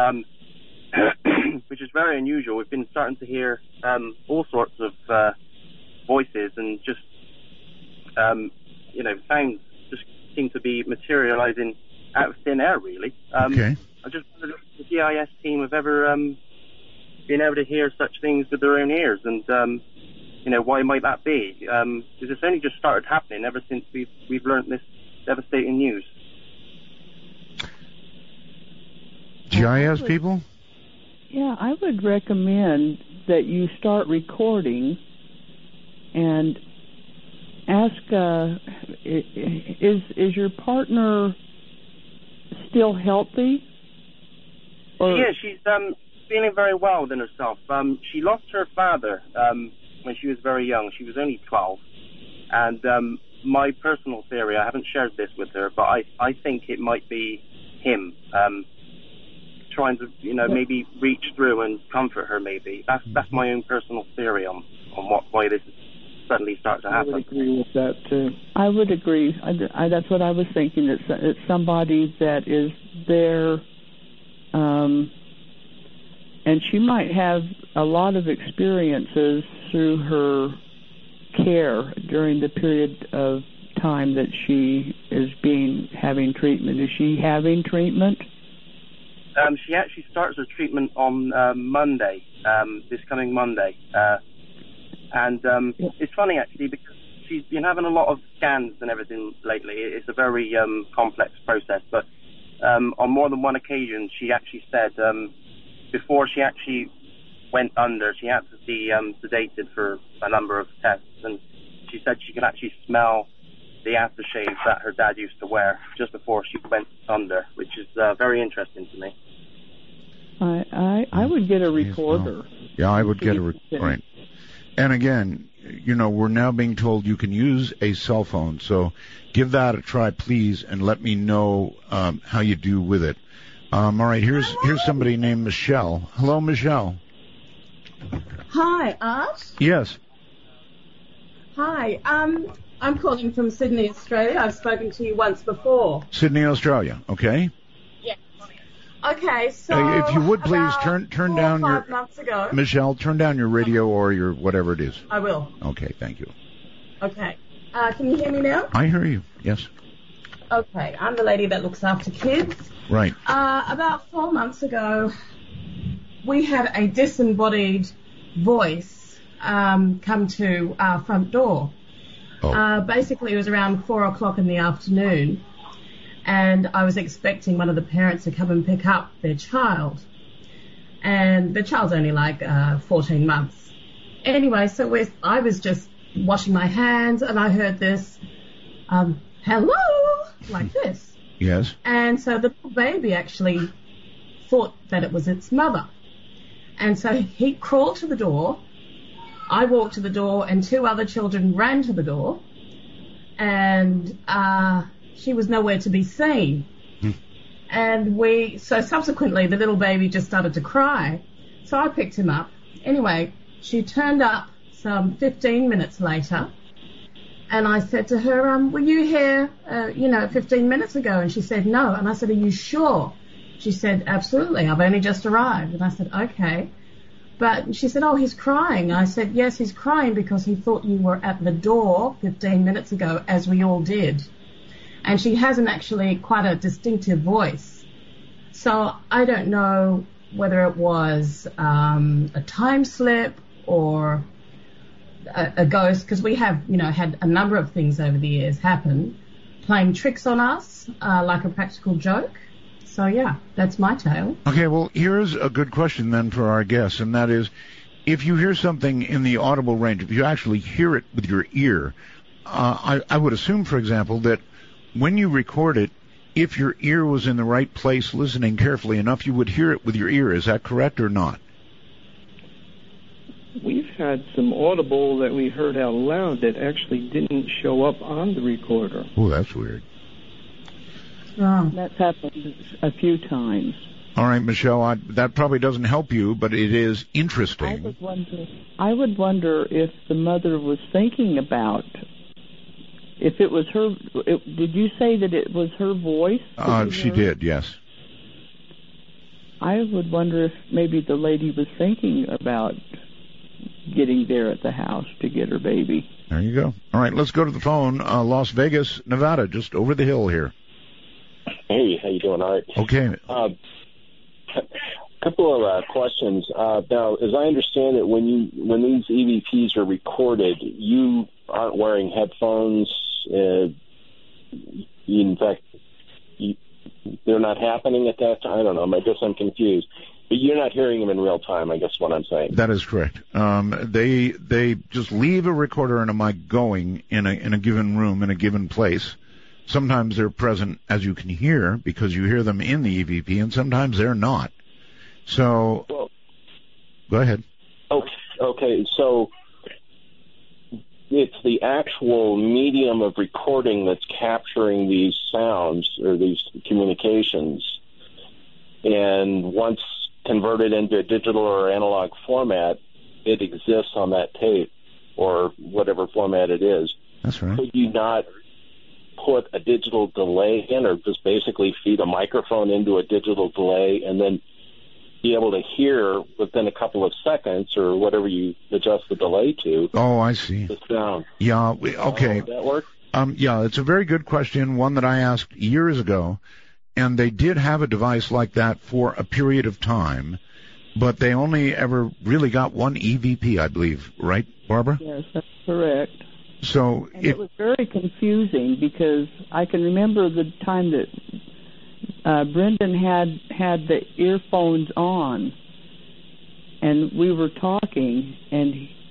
which is very unusual. We've been starting to hear all sorts of voices, and just sounds just seem to be materializing out of thin air, really. Okay. I just wondered if the GIS team have ever been able to hear such things with their own ears, and why might that be? Because it's only just started happening ever since we've learned this devastating news. GIS people? Yeah, I would recommend that you start recording and ask, is your partner still healthy? Yeah, she's feeling very well within herself. She lost her father when she was very young. She was only 12. And my personal theory, I haven't shared this with her, but I think it might be him trying to, maybe reach through and comfort her, maybe. That's my own personal theory on why this is suddenly start to happen. I would agree with that, too. I would agree. That's what I was thinking. It's somebody that is there, and she might have a lot of experiences through her care during the period of time that she is having treatment. Is she having treatment? She actually starts her treatment on Monday, this coming Monday. And it's funny, actually, because she's been having a lot of scans and everything lately. It's a very complex process, but on more than one occasion, she actually said before she actually went under, she had to be sedated for a number of tests, and she said she could actually smell the aftershave that her dad used to wear just before she went under, which is very interesting to me. I would get a recorder. Yeah, I would get a recorder. Right. And again, we're now being told you can use a cell phone, so give that a try, please, and let me know how you do with it. All right, here's somebody named Michelle. Hello, Michelle. Hi, Art. Yes. Hi, I'm calling from Sydney, Australia. I've spoken to you once before. Sydney, Australia. Okay. Yes. Okay, so if you would please turn down 5 months ago. Michelle, turn down your radio or your whatever it is. I will. Okay, thank you. Okay. Can you hear me now? I hear you. Yes. Okay, I'm the lady that looks after kids. Right. About 4 months ago, we had a disembodied voice come to our front door. Basically, it was around 4 o'clock in the afternoon, and I was expecting one of the parents to come and pick up their child. And the child's only like 14 months. Anyway, so I was just washing my hands, and I heard this, hello, like this. Yes. And so the little baby actually thought that it was its mother. And so he crawled to the door. I walked to the door, and 2 other children ran to the door. And she was nowhere to be seen. And so subsequently the little baby just started to cry. So I picked him up. Anyway, she turned up some 15 minutes later, and I said to her, were you here, 15 minutes ago? And she said, no. And I said, are you sure? She said, absolutely. I've only just arrived. And I said, okay. But she said, oh, he's crying. I said, yes, he's crying because he thought you were at the door 15 minutes ago, as we all did. And she has actually quite a distinctive voice. So I don't know whether it was a time slip or a ghost, because we have, had a number of things over the years happen, playing tricks on us, like a practical joke. So, yeah, that's my tale. Okay, well, here's a good question then for our guests, and that is, if you hear something in the audible range, if you actually hear it with your ear, I would assume, for example, that when you record it, if your ear was in the right place listening carefully enough, you would hear it with your ear. Is that correct or not? We've had some audible that we heard out loud that actually didn't show up on the recorder. Oh, that's weird. That's happened a few times. All right, Michelle, that probably doesn't help you, but it is interesting. I would wonder if the mother was thinking about, if it was her. Did you say that it was her voice? She did, yes. I would wonder if maybe the lady was thinking about getting there at the house to get her baby. There you go. All right, let's go to the phone. Las Vegas, Nevada, just over the hill here. Hey, how you doing? All right. Okay. Couple of questions. Now, as I understand it, when these EVPs are recorded, you aren't wearing headphones. In fact, they're not happening at that time. I don't know. I guess I'm confused. But you're not hearing them in real time, I guess what I'm saying. That is correct. They just leave a recorder and a mic going in a given room, in a given place. Sometimes they're present, as you can hear, because you hear them in the EVP, and sometimes they're not. So, go ahead. Okay, so it's the actual medium of recording that's capturing these sounds or these communications, and once converted into a digital or analog format, it exists on that tape or whatever format it is. That's right. Could you not put a digital delay in, or just basically feed a microphone into a digital delay and then be able to hear within a couple of seconds or whatever you adjust the delay to? Oh, I see. The sound. Yeah, okay. Does that work? Yeah, it's a very good question, one that I asked years ago, and they did have a device like that for a period of time, but they only ever really got one EVP, I believe. Right, Barbara? Yes, that's correct. So it was very confusing because I can remember the time that Brendan had the earphones on, and we were talking, and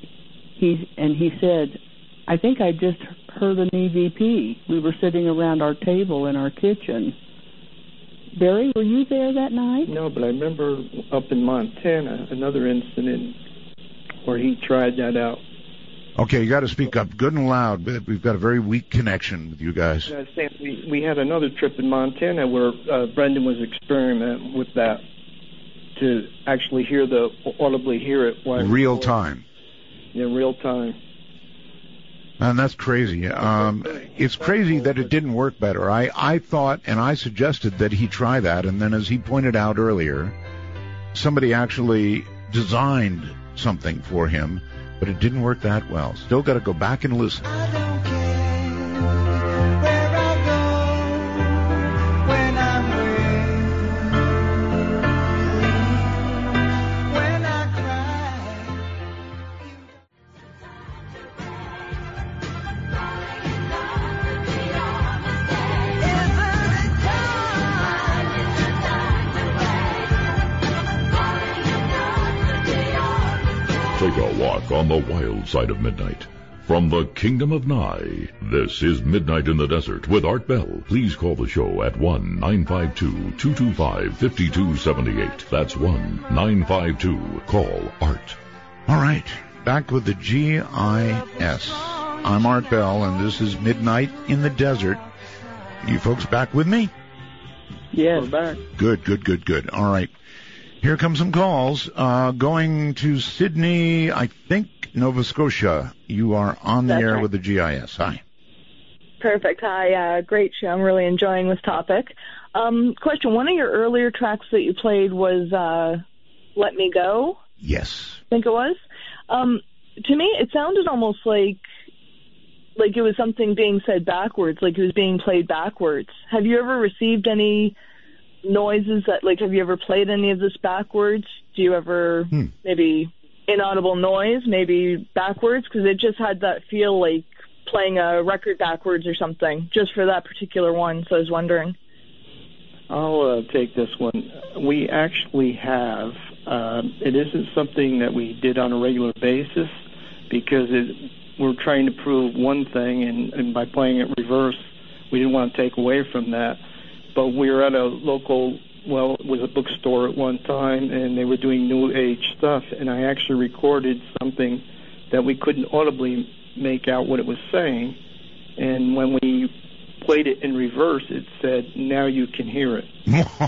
he said, "I think I just heard an EVP." We were sitting around our table in our kitchen. Barry, were you there that night? No, but I remember up in Montana another incident where he tried that out. Okay, you got to speak up good and loud. We've got a very weak connection with you guys. I was saying we had another trip in Montana where Brendan was experimenting with that to actually audibly hear it. Real time. Yeah, real time. And that's crazy. It's crazy that it didn't work better. I thought, and I suggested that he try that, and then as he pointed out earlier, somebody actually designed something for him, but it didn't work that well. Still got to go back and listen. Take a walk on the wild side of midnight. From the Kingdom of Nye, this is Midnight in the Desert with Art Bell. Please call the show at 1-952-225-5278. That's 1-952-CALL ART. All right, back with the GIS. I'm Art Bell, and this is Midnight in the Desert. You folks back with me? Yes. We're back. Good. All right. Here come some calls. Going to Sydney, I think, Nova Scotia. You are on the air with the GIS. Hi. Perfect. Hi. Great show. I'm really enjoying this topic. Question. One of your earlier tracks that you played was Let Me Go. Yes. I think it was. To me, it sounded almost like it was something being said backwards, like it was being played backwards. Have you ever received any noises that, have you ever played any of this backwards? Do you ever maybe inaudible noise, maybe backwards? Because it just had that feel like playing a record backwards or something, just for that particular one. So I was wondering. I'll take this one. We actually have. It isn't something that we did on a regular basis because we're trying to prove one thing, and by playing it reverse, we didn't want to take away from that. But we were at a local, it was a bookstore at one time, and they were doing New Age stuff, and I actually recorded something that we couldn't audibly make out what it was saying. And when we played it in reverse, it said, "Now you can hear it."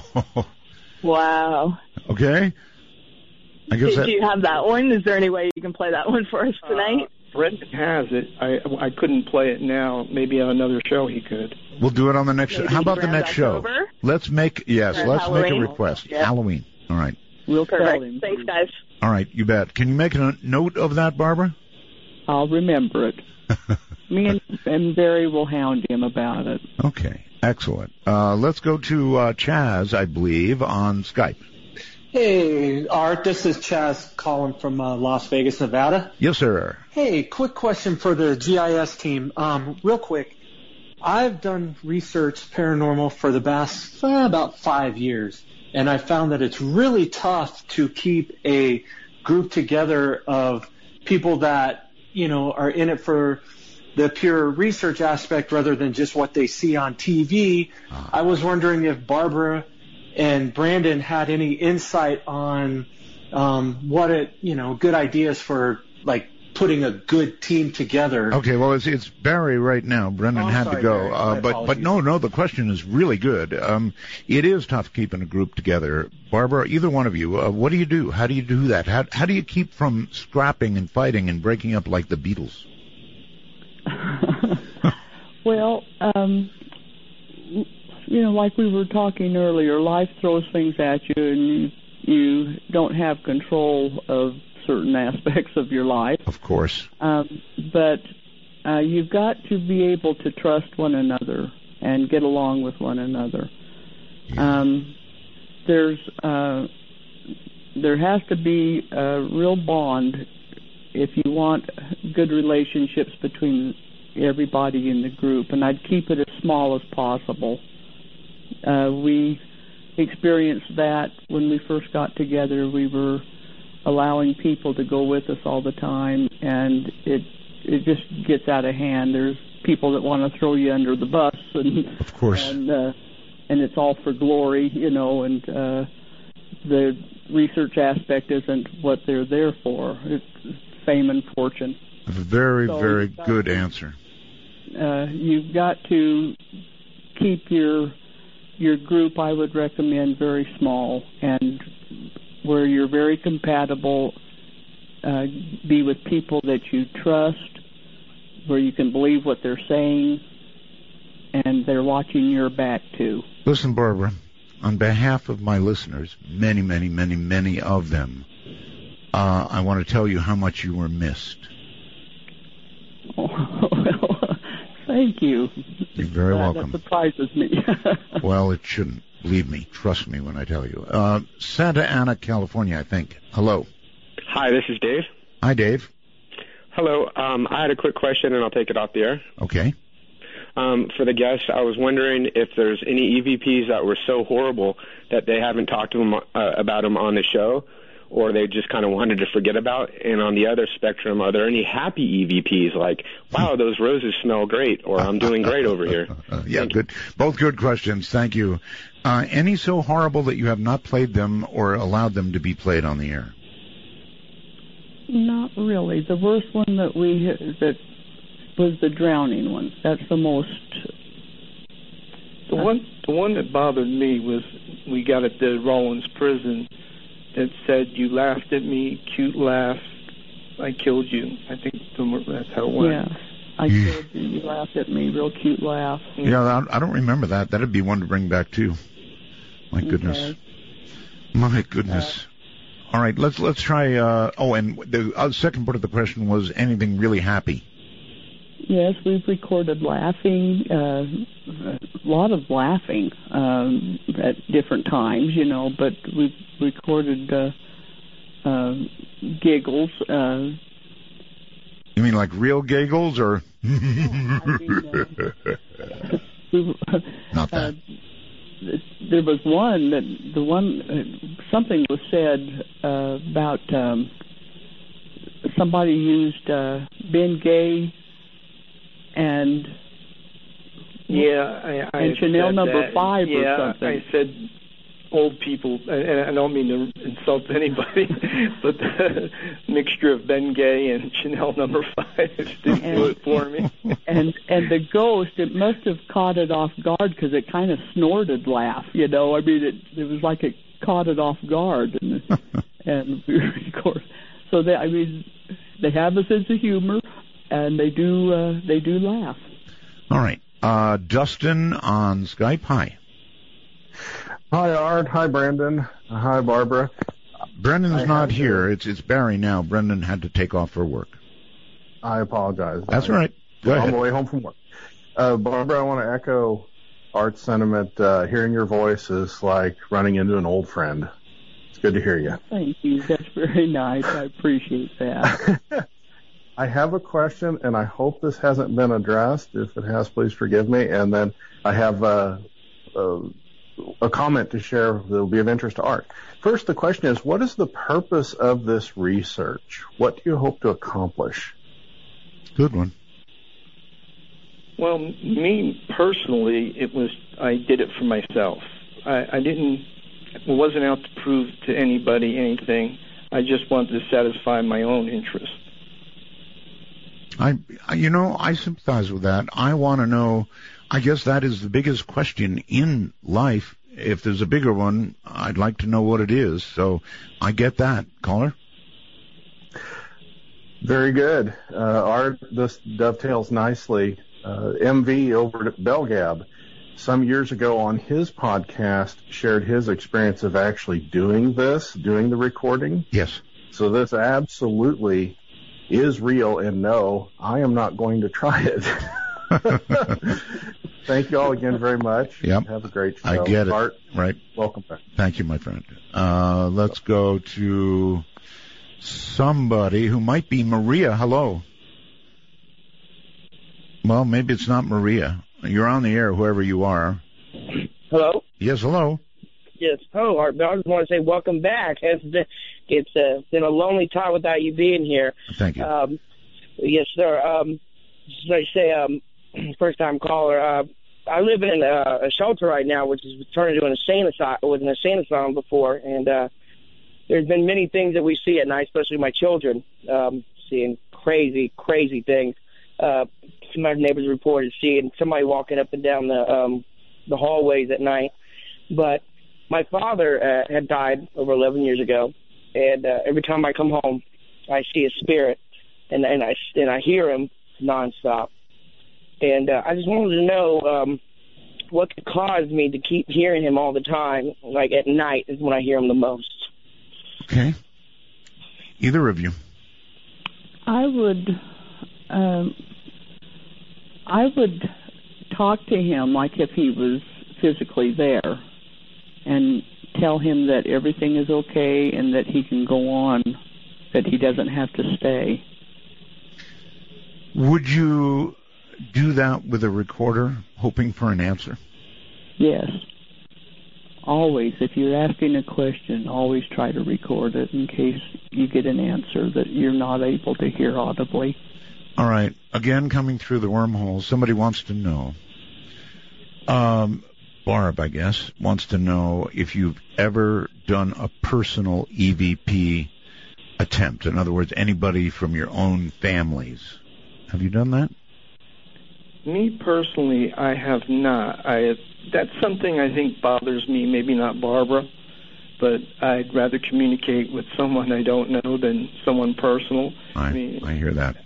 Wow. Okay. I guess do you have that one? Is there any way you can play that one for us tonight? Brendan has it. I couldn't play it now. Maybe on another show he could. We'll do it on the next show. How about the next show? October? Let's make Halloween? Make a request. Yeah. Halloween. All right. We'll tell him. Thanks, guys. All right, you bet. Can you make a note of that, Barbara? I'll remember it. Me and Barry will hound him about it. Okay, excellent. Let's go to Chaz, I believe, on Skype. Hey, Art, this is Chaz calling from Las Vegas, Nevada. Yes, sir. Hey, quick question for the GIS team. Real quick, I've done research paranormal for the past about 5 years, and I found that it's really tough to keep a group together of people that, are in it for the pure research aspect rather than just what they see on TV. I was wondering if Barbara and Brandon had any insight on good ideas for putting a good team together. Okay, well it's Barry right now. Brendan had to go, but no, the question is really good. It is tough keeping a group together. Barbara, either one of you, what do you do? How do you do that? How do you keep from scrapping and fighting and breaking up like the Beatles? Well, like we were talking earlier, life throws things at you, and you don't have control of certain aspects of your life. Of course. But you've got to be able to trust one another and get along with one another. Yeah. There has to be a real bond if you want good relationships between everybody in the group, and I'd keep it as small as possible. We experienced that when we first got together. We were allowing people to go with us all the time, and it just gets out of hand. There's people that want to throw you under the bus, and of course, and it's all for glory, and the research aspect isn't what they're there for. It's fame and fortune. A very good answer. You've got to keep your group, I would recommend, very small, and where you're very compatible, be with people that you trust, where you can believe what they're saying, and they're watching your back too. Listen, Barbara, on behalf of my listeners, many, many, many, many of them, I want to tell you how much you were missed. Well, thank you. You're very welcome. That surprises me. Well, it shouldn't. Believe me. Trust me when I tell you. Santa Ana, California, I think. Hello. Hi, this is Dave. Hi, Dave. Hello. I had a quick question, and I'll take it off the air. Okay. For the guests, I was wondering if there's any EVPs that were so horrible that they haven't talked to them, about them on the show, or they just kind of wanted to forget about? And on the other spectrum, are there any happy EVPs like, wow, those roses smell great, or I'm doing great over here? Yeah, good. Both good questions. Thank you. Any so horrible that you have not played them or allowed them to be played on the air? Not really. The worst one that was the drowning one. That's the most. The one that bothered me was we got at the Rollins prison that said, "You laughed at me, cute laugh, I killed you." I think that's how it went. Yeah, I killed you. You laughed at me, real cute laugh. Yeah, I don't remember that. That'd be one to bring back too. My goodness. Okay. My goodness. All right, let's try. And the second part of the question was anything really happy. Yes, we've recorded laughing, a lot of laughing at different times, but we've recorded giggles. You mean like real giggles, or? Not that. There was one something was said about somebody used Ben Gay and I Chanel number that. 5 or something. I said old people, and I don't mean to insult anybody, but the mixture of Ben Gay and Chanel number 5 didn't do it for me. And the ghost, it must have caught it off guard because it kind of snorted laugh, I mean, it was like it caught it off guard, and we record. So they have a sense of humor, and they do laugh. All right, Dustin on Skype. Hi. Hi, Art. Hi, Brandon. Hi, Barbara. Brendan's not here. It's Barry now. Brendan had to take off for work. I apologize. That's all right. Go ahead. On the way home from work. Barbara, I want to echo Art's sentiment. Hearing your voice is like running into an old friend. It's good to hear you. Thank you. That's very nice. I appreciate that. I have a question, and I hope this hasn't been addressed. If it has, please forgive me. And then I have a comment to share that will be of interest to Art. First, the question is, what is the purpose of this research? What do you hope to accomplish? Good one. Well, me personally, I did it for myself. I wasn't out to prove to anybody anything. I just wanted to satisfy my own interest. I sympathize with that. I want to know. I guess that is the biggest question in life. If there's a bigger one, I'd like to know what it is. So I get that. Caller? Very good. Art, this dovetails nicely. MV over at Belgab, some years ago on his podcast, shared his experience of actually doing the recording. Yes. So this absolutely is real, and no, I am not going to try it. Thank you all again very much. Yep. Have a great show. I get it. Art, right. Welcome back. Thank you, my friend. Let's go to somebody who might be Maria. Hello. Well, maybe it's not Maria. You're on the air, whoever you are. Hello? Yes, hello. Yes. Oh, Art, I just want to say welcome back. It's been a lonely time without you being here. Thank you. Yes, sir. Just like I say, first-time caller. I live in a shelter right now, which is turned into an insane asylum. It was an insane asylum before, and there's been many things that we see at night, especially my children, seeing crazy, crazy things. My neighbors reported seeing somebody walking up and down the hallways at night. But my father had died over 11 years ago, and every time I come home, I see a spirit, and I hear him nonstop. And I just wanted to know what could cause me to keep hearing him all the time. Like at night is when I hear him the most. Okay. Either of you. I would talk to him like if he was physically there and tell him that everything is okay and that he can go on, that he doesn't have to stay. Would you do that with a recorder, hoping for an answer? Yes. always, if you're asking a question, always try to record it in case you get an answer that you're not able to hear audibly. All right. Again, coming through the wormhole, somebody wants to know. Barb, I guess, wants to know if you've ever done a personal EVP attempt. In other words, anybody from your own families. Have you done that? Me personally, I have not. That's something I think bothers me, maybe not Barbara, but I'd rather communicate with someone I don't know than someone personal. I hear that.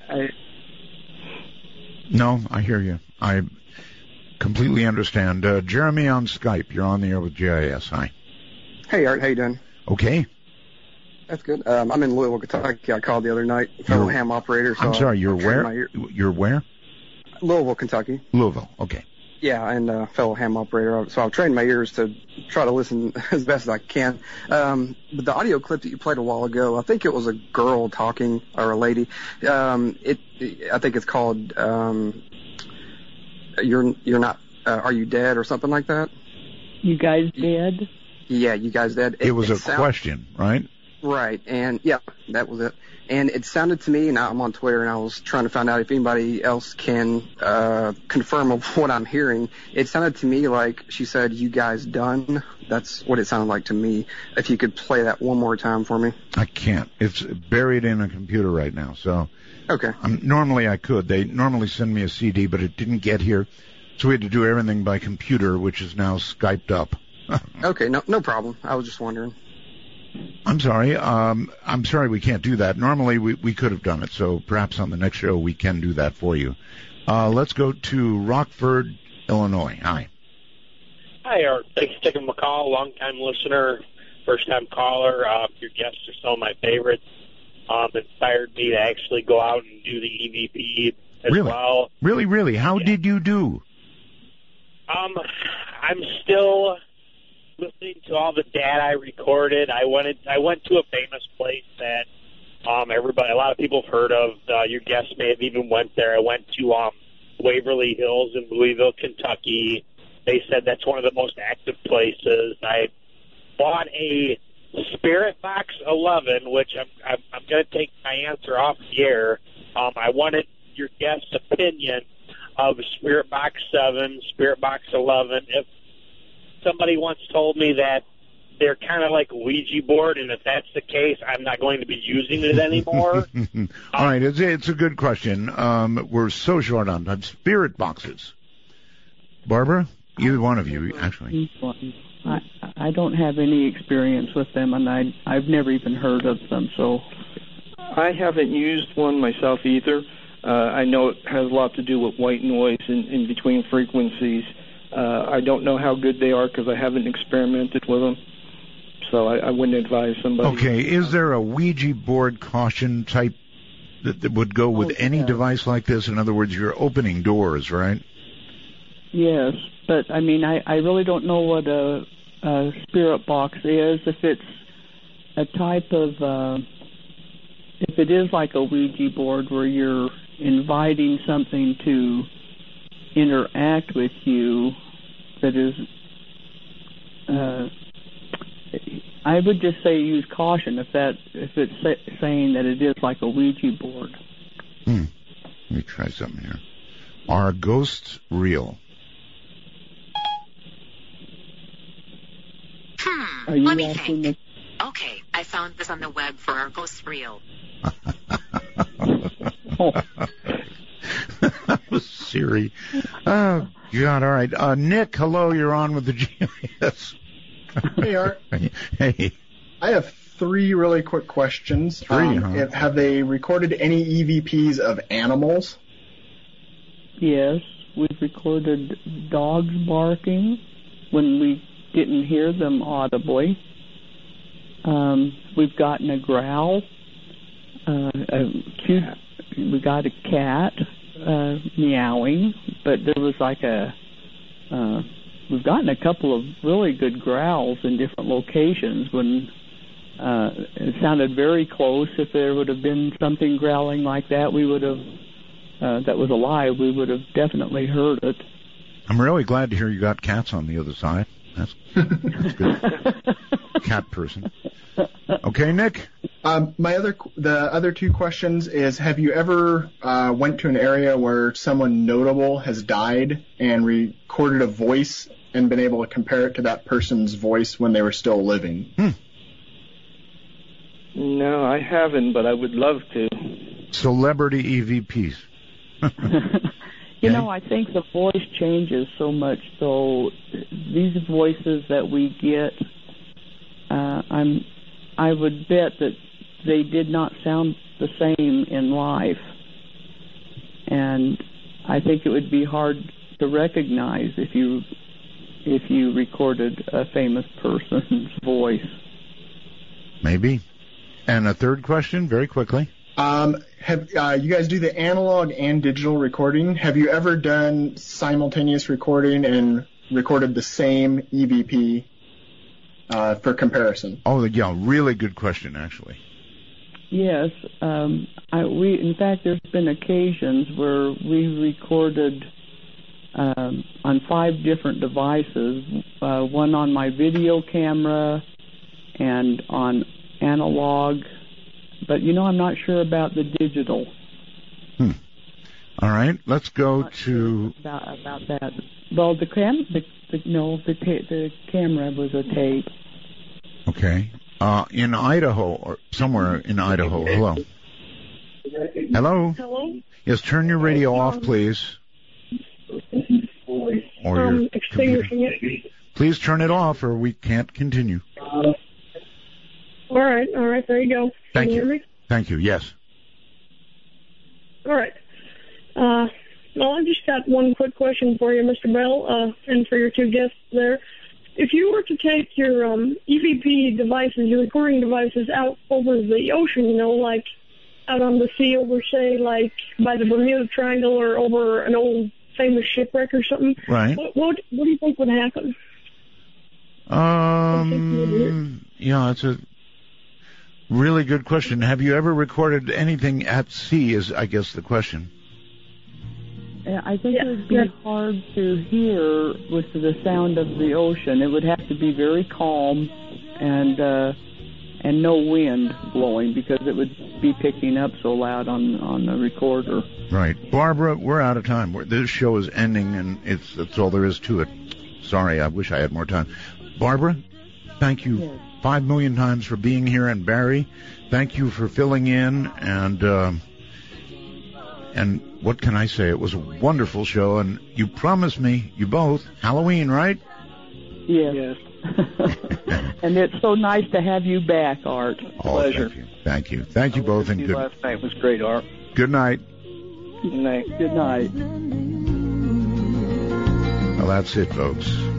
No, I hear you. I completely understand. Jeremy on Skype, you're on the air with GIS. Hi. Hey, Art, how you doing? Okay. That's good. I'm in Louisville, Kentucky. I called the other night, fellow ham operator. So I'm sorry, you're where? You're where? Louisville, Kentucky. Louisville, okay. Yeah, and fellow ham operator. So I've trained my ears to try to listen as best as I can. But the audio clip that you played a while ago, I think it was a girl talking, or a lady. I think it's called You're Not, Are You Dead, or something like that? You guys dead? Yeah, you guys dead. It was a question, right? Right, and yeah, that was it. And it sounded to me, and I'm on Twitter, and I was trying to find out if anybody else can confirm of what I'm hearing. It sounded to me like she said, "You guys done?" That's what it sounded like to me. If you could play that one more time for me. I can't. It's buried in a computer right now, so. Okay. Normally I could. They normally send me a CD, but it didn't get here, so we had to do everything by computer, which is now Skyped up. Okay, no problem. I was just wondering. I'm sorry. I'm sorry we can't do that. Normally we could have done it, so perhaps on the next show we can do that for you. Let's go to Rockford, Illinois. Hi. Hi, Art. Thanks for taking my call. Long-time listener, first-time caller. Your guests are some of my favorites. Inspired me to actually go out and do the EVP as well. Really? How did you do? I'm still listening to all the data I recorded. I went to a famous place that a lot of people have heard of. Your guests may have even went there. I went to Waverly Hills in Louisville, Kentucky. They said that's one of the most active places. I bought a Spirit Box 11, which I'm going to take my answer off the air. I wanted your guest's opinion of Spirit Box 7, Spirit Box 11. If somebody once told me that they're kind of like a Ouija board, and if that's the case, I'm not going to be using it anymore. All right, it's a good question. We're so short on time. Spirit boxes. Barbara? Either one of you, actually. I don't have any experience with them, and I've never even heard of them, so. I haven't used one myself either. I know it has a lot to do with white noise in between frequencies. I don't know how good they are because I haven't experimented with them, so I wouldn't advise somebody. Okay, is there a Ouija board caution type that would go with any device like this? In other words, you're opening doors, right? Yes, but I mean, I really don't know what a spirit box is. If it's a type of, if it is like a Ouija board where you're inviting something to interact with you, that is, I would just say use caution if it's saying that it is like a Ouija board. Let me try something here. Are ghosts real? Let me think. Okay, I found this on the web for Are Ghosts Real? Siri. Oh, God, all right. Nick, hello, you're on with the GIS. Hey, Art. Hey. I have 3 really quick questions. Have they recorded any EVPs of animals? Yes, we've recorded dogs barking when we didn't hear them audibly. We've gotten a growl. We got a cat meowing, but there was like we've gotten a couple of really good growls in different locations when it sounded very close. If there would have been something growling like that, we would have, that was alive, we would have definitely heard it. I'm really glad to hear you got cats on the other side. That's good. Cat person. Okay, Nick? The other two questions is, have you ever went to an area where someone notable has died and recorded a voice and been able to compare it to that person's voice when they were still living? No, I haven't, but I would love to. Celebrity EVPs. You know, I think the voice changes so much, so these voices that we get, I would bet that they did not sound the same in life. And I think it would be hard to recognize if you recorded a famous person's voice. Maybe. And a third question, very quickly. Have you guys do the analog and digital recording? Have you ever done simultaneous recording and recorded the same EVP for comparison? Oh, yeah, really good question, actually. Yes, in fact, there's been occasions where we recorded on 5 different devices, one on my video camera and on analog. But, I'm not sure about the digital. All right, let's go to... About that. Well, the camera was a tape. Okay. In Idaho, or somewhere in Idaho. Hello. Hello? Hello? Yes, turn your radio off, please. Or your extinguishing it. Please turn it off, or we can't continue. All right, there you go. Can you hear me? Thank you, yes. All right. Well, I just got one quick question for you, Mr. Bell, and for your two guests there. If you were to take your EVP devices, your recording devices, out over the ocean, like out on the sea over, say, like by the Bermuda Triangle or over an old famous shipwreck or something, right? What do you think would happen? Yeah, it's a really good question. Have you ever recorded anything at sea is, I guess, the question. I think it would be hard to hear with the sound of the ocean. It would have to be very calm and no wind blowing, because it would be picking up so loud on the recorder. Right. Barbara, we're out of time. This show is ending, and that's all there is to it. Sorry, I wish I had more time. Barbara, thank you 5 million times for being here, and Barry, thank you for filling in, and what can I say? It was a wonderful show, and you promised me, you both, Halloween, right? Yes. And it's so nice to have you back, Art. Pleasure. Thank you. Thank you both, and good. Last night was great, Art. Good night. Good night. Good night. Well, that's it, folks.